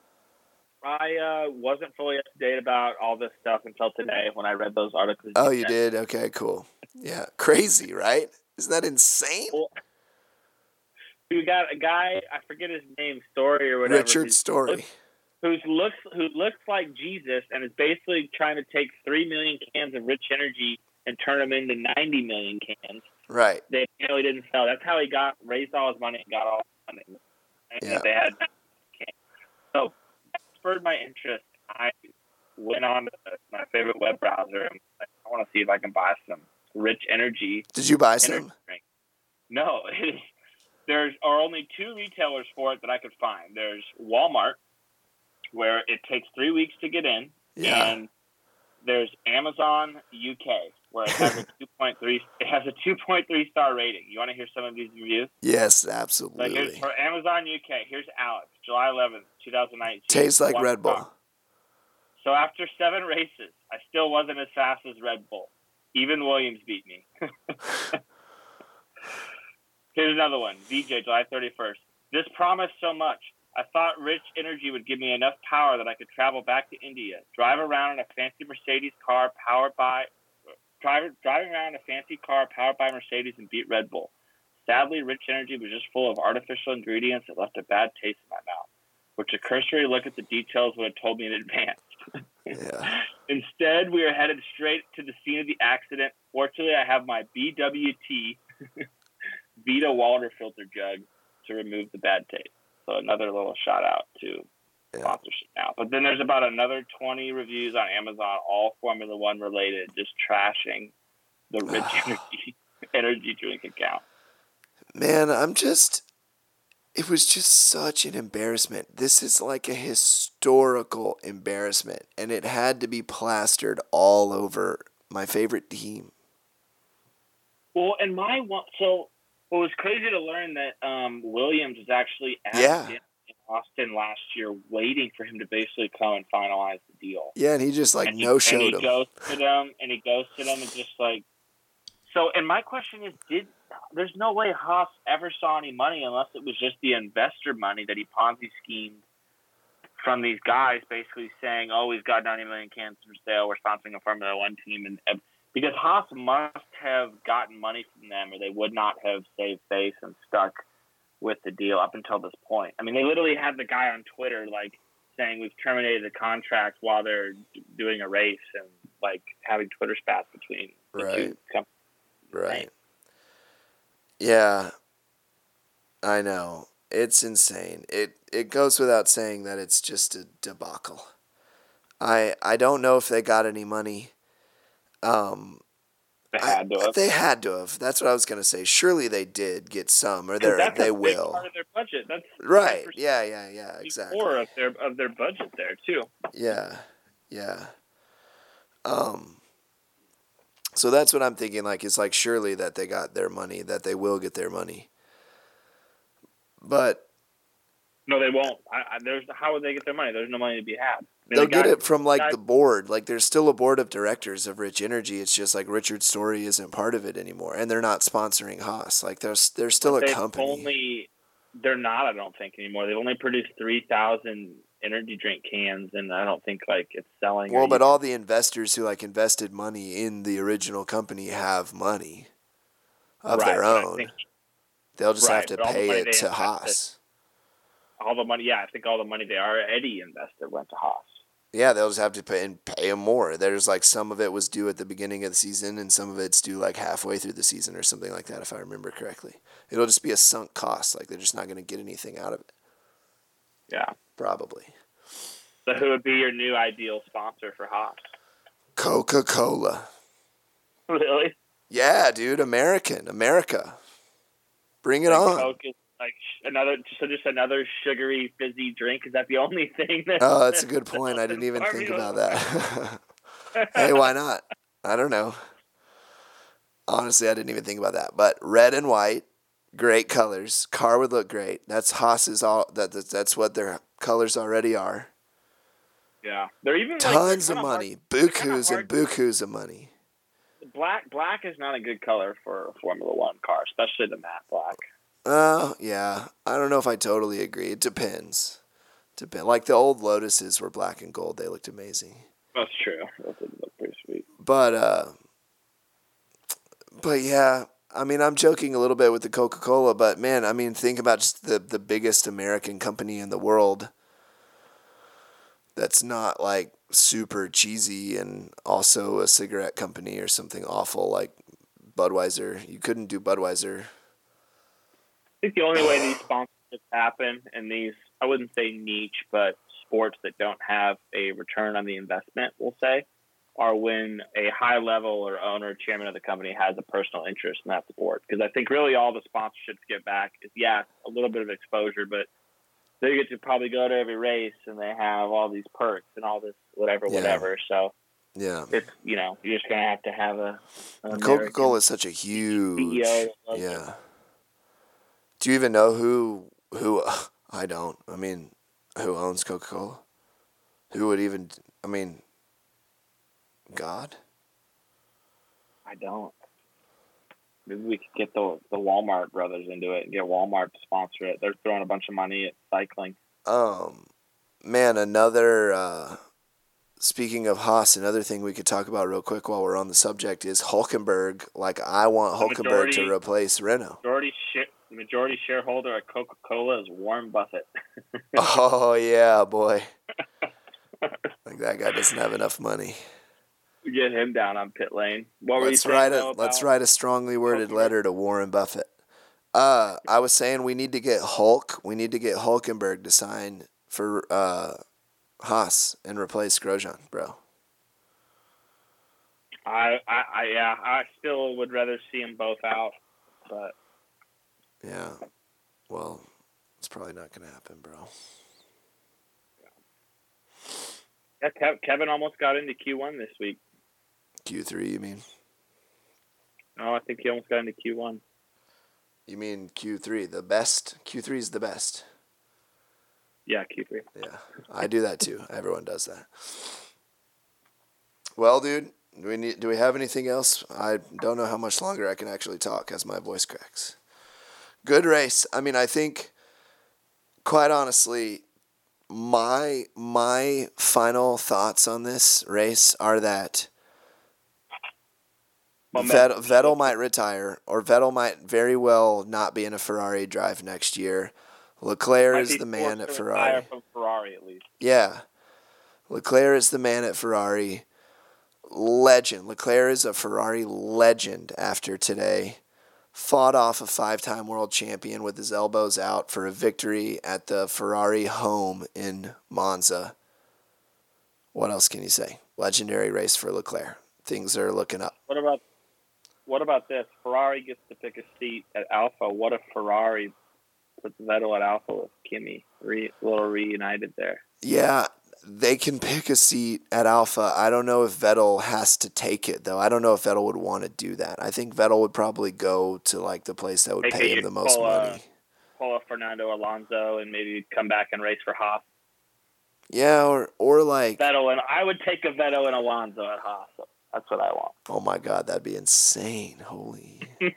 I wasn't fully up to date about all this stuff until today when I read those articles. Oh, you did? Okay, cool. Yeah, crazy, right? Isn't that insane? Well, we got a guy, I forget his name, Story or whatever. Richard Story. Who looks like Jesus and is basically trying to take 3 million cans of Rich Energy and turn them into 90 million cans. Right. They really didn't sell. That's how he raised all his money and got all his money. And they had cans. So spurred my interest. I went on to my favorite web browser and I want to see if I can buy some Rich Energy. Did you buy some? Drink. No. There are only 2 retailers for it that I could find. There's Walmart, where it takes 3 weeks to get in, and there's Amazon UK, where it has a 2.3. It has a 2.3 star rating. You want to hear some of these reviews? Yes, absolutely. So for Amazon UK, here's Alex, July 11th, 2019. Tastes like Red Bull. So after 7 races, I still wasn't as fast as Red Bull. Even Williams beat me. Here's another one. VJ, July 31st. This promised so much. I thought Rich Energy would give me enough power that I could travel back to India, drive around in a fancy Mercedes car powered by Mercedes and beat Red Bull. Sadly, Rich Energy was just full of artificial ingredients that left a bad taste in my mouth, which a cursory look at the details would have told me in advance. Yeah. Instead, we are headed straight to the scene of the accident. Fortunately, I have my BWT Vita water filter jug to remove the bad taste. So another little shout out to sponsorship now. But then there's about another 20 reviews on Amazon, all Formula One related, just trashing the Rich energy drink account. Man, it was just such an embarrassment. This is like a historical embarrassment, and it had to be plastered all over my favorite team. Well, and so it was crazy to learn that Williams was actually in Austin last year, waiting for him to basically come and finalize the deal. Yeah, and he just showed him. He ghosted him, and just like. So, and my question is, there's no way Haas ever saw any money unless it was just the investor money that he Ponzi schemed from these guys, basically saying, "Oh, we've got 90 million cans for sale. We're sponsoring a Formula One team," and because Haas must have gotten money from them, or they would not have saved face and stuck with the deal up until this point. I mean, they literally had the guy on Twitter like saying we've terminated the contract while they're doing a race and like having Twitter spats between the two companies. Right. Yeah, I know. It's insane. It goes without saying that it's just a debacle. I don't know if they got any money. They had to have. They had to have. That's what I was gonna say. Surely they did get some, or they will. Part of their budget. That's right. Yeah. Exactly. More of their budget there too. Yeah. So that's what I'm thinking. Like, it's like surely that they got their money, that they will get their money. But no, they won't. How would they get their money? There's no money to be had. I mean, they'll get it from like the board. Like, there's still a board of directors of Rich Energy. It's just like Richard Story isn't part of it anymore, and they're not sponsoring Haas. Like, they're still a company. They're not. I don't think anymore. They've only produced 3,000 energy drink cans, and I don't think like it's selling. Well, but all the investors who like invested money in the original company have money of their own. They'll just have to pay it to Haas. All the money, I think all the money they already invested went to Haas. Yeah, they'll just have to pay them more. There's like some of it was due at the beginning of the season, and some of it's due like halfway through the season or something like that, if I remember correctly. It'll just be a sunk cost. Like, they're just not going to get anything out of it. Yeah. Probably. So who would be your new ideal sponsor for Haas? Coca-Cola. Really? Yeah, dude. America. Bring it on. Coke is like just another sugary, fizzy drink. Is that the only thing that? Oh, that's a good point. I didn't even think about that. Hey, why not? I don't know. Honestly, I didn't even think about that. But red and white, great colors. Car would look great. That's Haas's that's what their colors already are. Yeah, they're even tons of money, bukus of money. Black is not a good color for a Formula One car, especially the matte black. Yeah. I don't know if I totally agree. It depends. Like the old Lotuses were black and gold. They looked amazing. That's true. That did look pretty sweet. But yeah, I mean, I'm joking a little bit with the Coca-Cola, but man, I mean, think about just the biggest American company in the world that's not like super cheesy and also a cigarette company or something awful like Budweiser. You couldn't do Budweiser. I think the only way these sponsorships happen in these, I wouldn't say niche, but sports that don't have a return on the investment, we'll say, are when a high level or owner or chairman of the company has a personal interest in that sport. Because I think really all the sponsorships get back is, a little bit of exposure, but they get to probably go to every race and they have all these perks and all this whatever. So yeah, it's, you're just going to have a Coca-Cola is such a huge yeah. Do you even know who I don't. I mean, who owns Coca-Cola? Who would even, I mean, God? I don't. Maybe we could get the Walmart brothers into it and get Walmart to sponsor it. They're throwing a bunch of money at cycling. Man, another. Speaking of Haas, another thing we could talk about real quick while we're on the subject is Hulkenberg. Like, I want Hulkenberg to replace Renault. The majority shareholder at Coca-Cola is Warren Buffett. Oh, yeah, boy. Like, that guy doesn't have enough money. Get him down on pit lane. Let's write a strongly worded letter to Warren Buffett. I was saying we need to get Hulkenberg to sign for Haas and replace Grosjean, bro. I still would rather see them both out, but yeah, well, it's probably not gonna happen, bro. Yeah, Kevin almost got into Q1 this week. Q3, you mean? No, I think he almost got into Q1. You mean Q3, the best? Q3 is the best. Yeah, Q3. Yeah, I do that too. Everyone does that. Well, dude, do we have anything else? I don't know how much longer I can actually talk as my voice cracks. Good race. I mean, I think, quite honestly, my final thoughts on this race are that Vettel might retire, or Vettel might very well not be in a Ferrari drive next year. Leclerc is the man at Ferrari. From Ferrari, at least. Yeah. Leclerc is the man at Ferrari. Legend. Leclerc is a Ferrari legend after today. Fought off a 5-time world champion with his elbows out for a victory at the Ferrari home in Monza. What else can you say? Legendary race for Leclerc. Things are looking up. What about this? Ferrari gets to pick a seat at Alpha. What if Ferrari puts Vettel at Alpha with Kimi? A little reunited there. Yeah, they can pick a seat at Alpha. I don't know if Vettel has to take it, though. I don't know if Vettel would want to do that. I think Vettel would probably go to like the place that would pay him the most money. Pull a Fernando Alonso and maybe come back and race for Haas. Yeah, or like Vettel, and I would take a Vettel and Alonso at Haas. That's what I want. Oh my God, that'd be insane! Holy.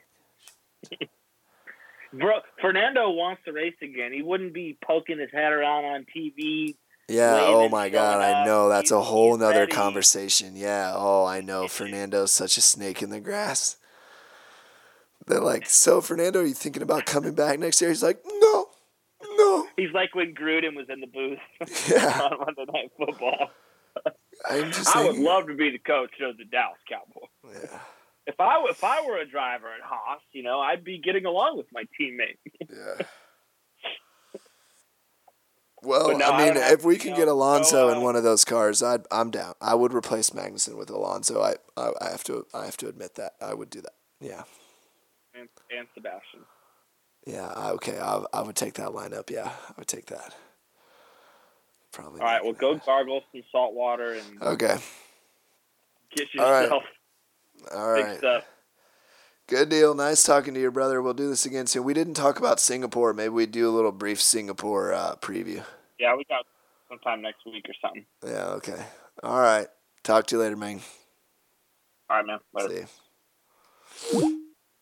Bro, Fernando wants to race again. He wouldn't be poking his head around on TV. Yeah, oh my God, I know. That's a whole nother conversation. Yeah, oh, I know. Fernando's such a snake in the grass. They're like, so Fernando, are you thinking about coming back next year? He's like, no. He's like when Gruden was in the booth on Monday Night Football. I would love to be the coach of the Dallas Cowboys. Yeah. If I were a driver at Haas, I'd be getting along with my teammate. Yeah. Well, no, I mean, if we can get Alonso in one of those cars, I'm down. I would replace Magnussen with Alonso. I have to admit that I would do that. Yeah. And Sebastian. Yeah. Okay. I would take that lineup. Yeah, I would take that. Probably. All right. Well, go gargle some salt water and. Okay. Get yourself. All right. Big stuff. Good deal. Nice talking to you, brother. We'll do this again soon. We didn't talk about Singapore. Maybe we do a little brief Singapore preview. Yeah, we got sometime next week or something. Yeah, okay. All right. Talk to you later, man. All right, man. Later. See you.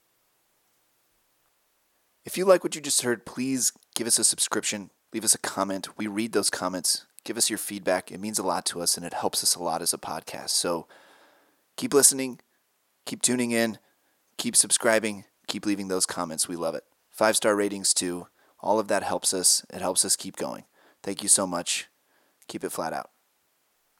If you like what you just heard, please give us a subscription. Leave us a comment. We read those comments. Give us your feedback. It means a lot to us, and it helps us a lot as a podcast. So keep listening. Keep tuning in. Keep subscribing. Keep leaving those comments. We love it. 5-star ratings too. All of that helps us. It helps us keep going. Thank you so much. Keep it flat out.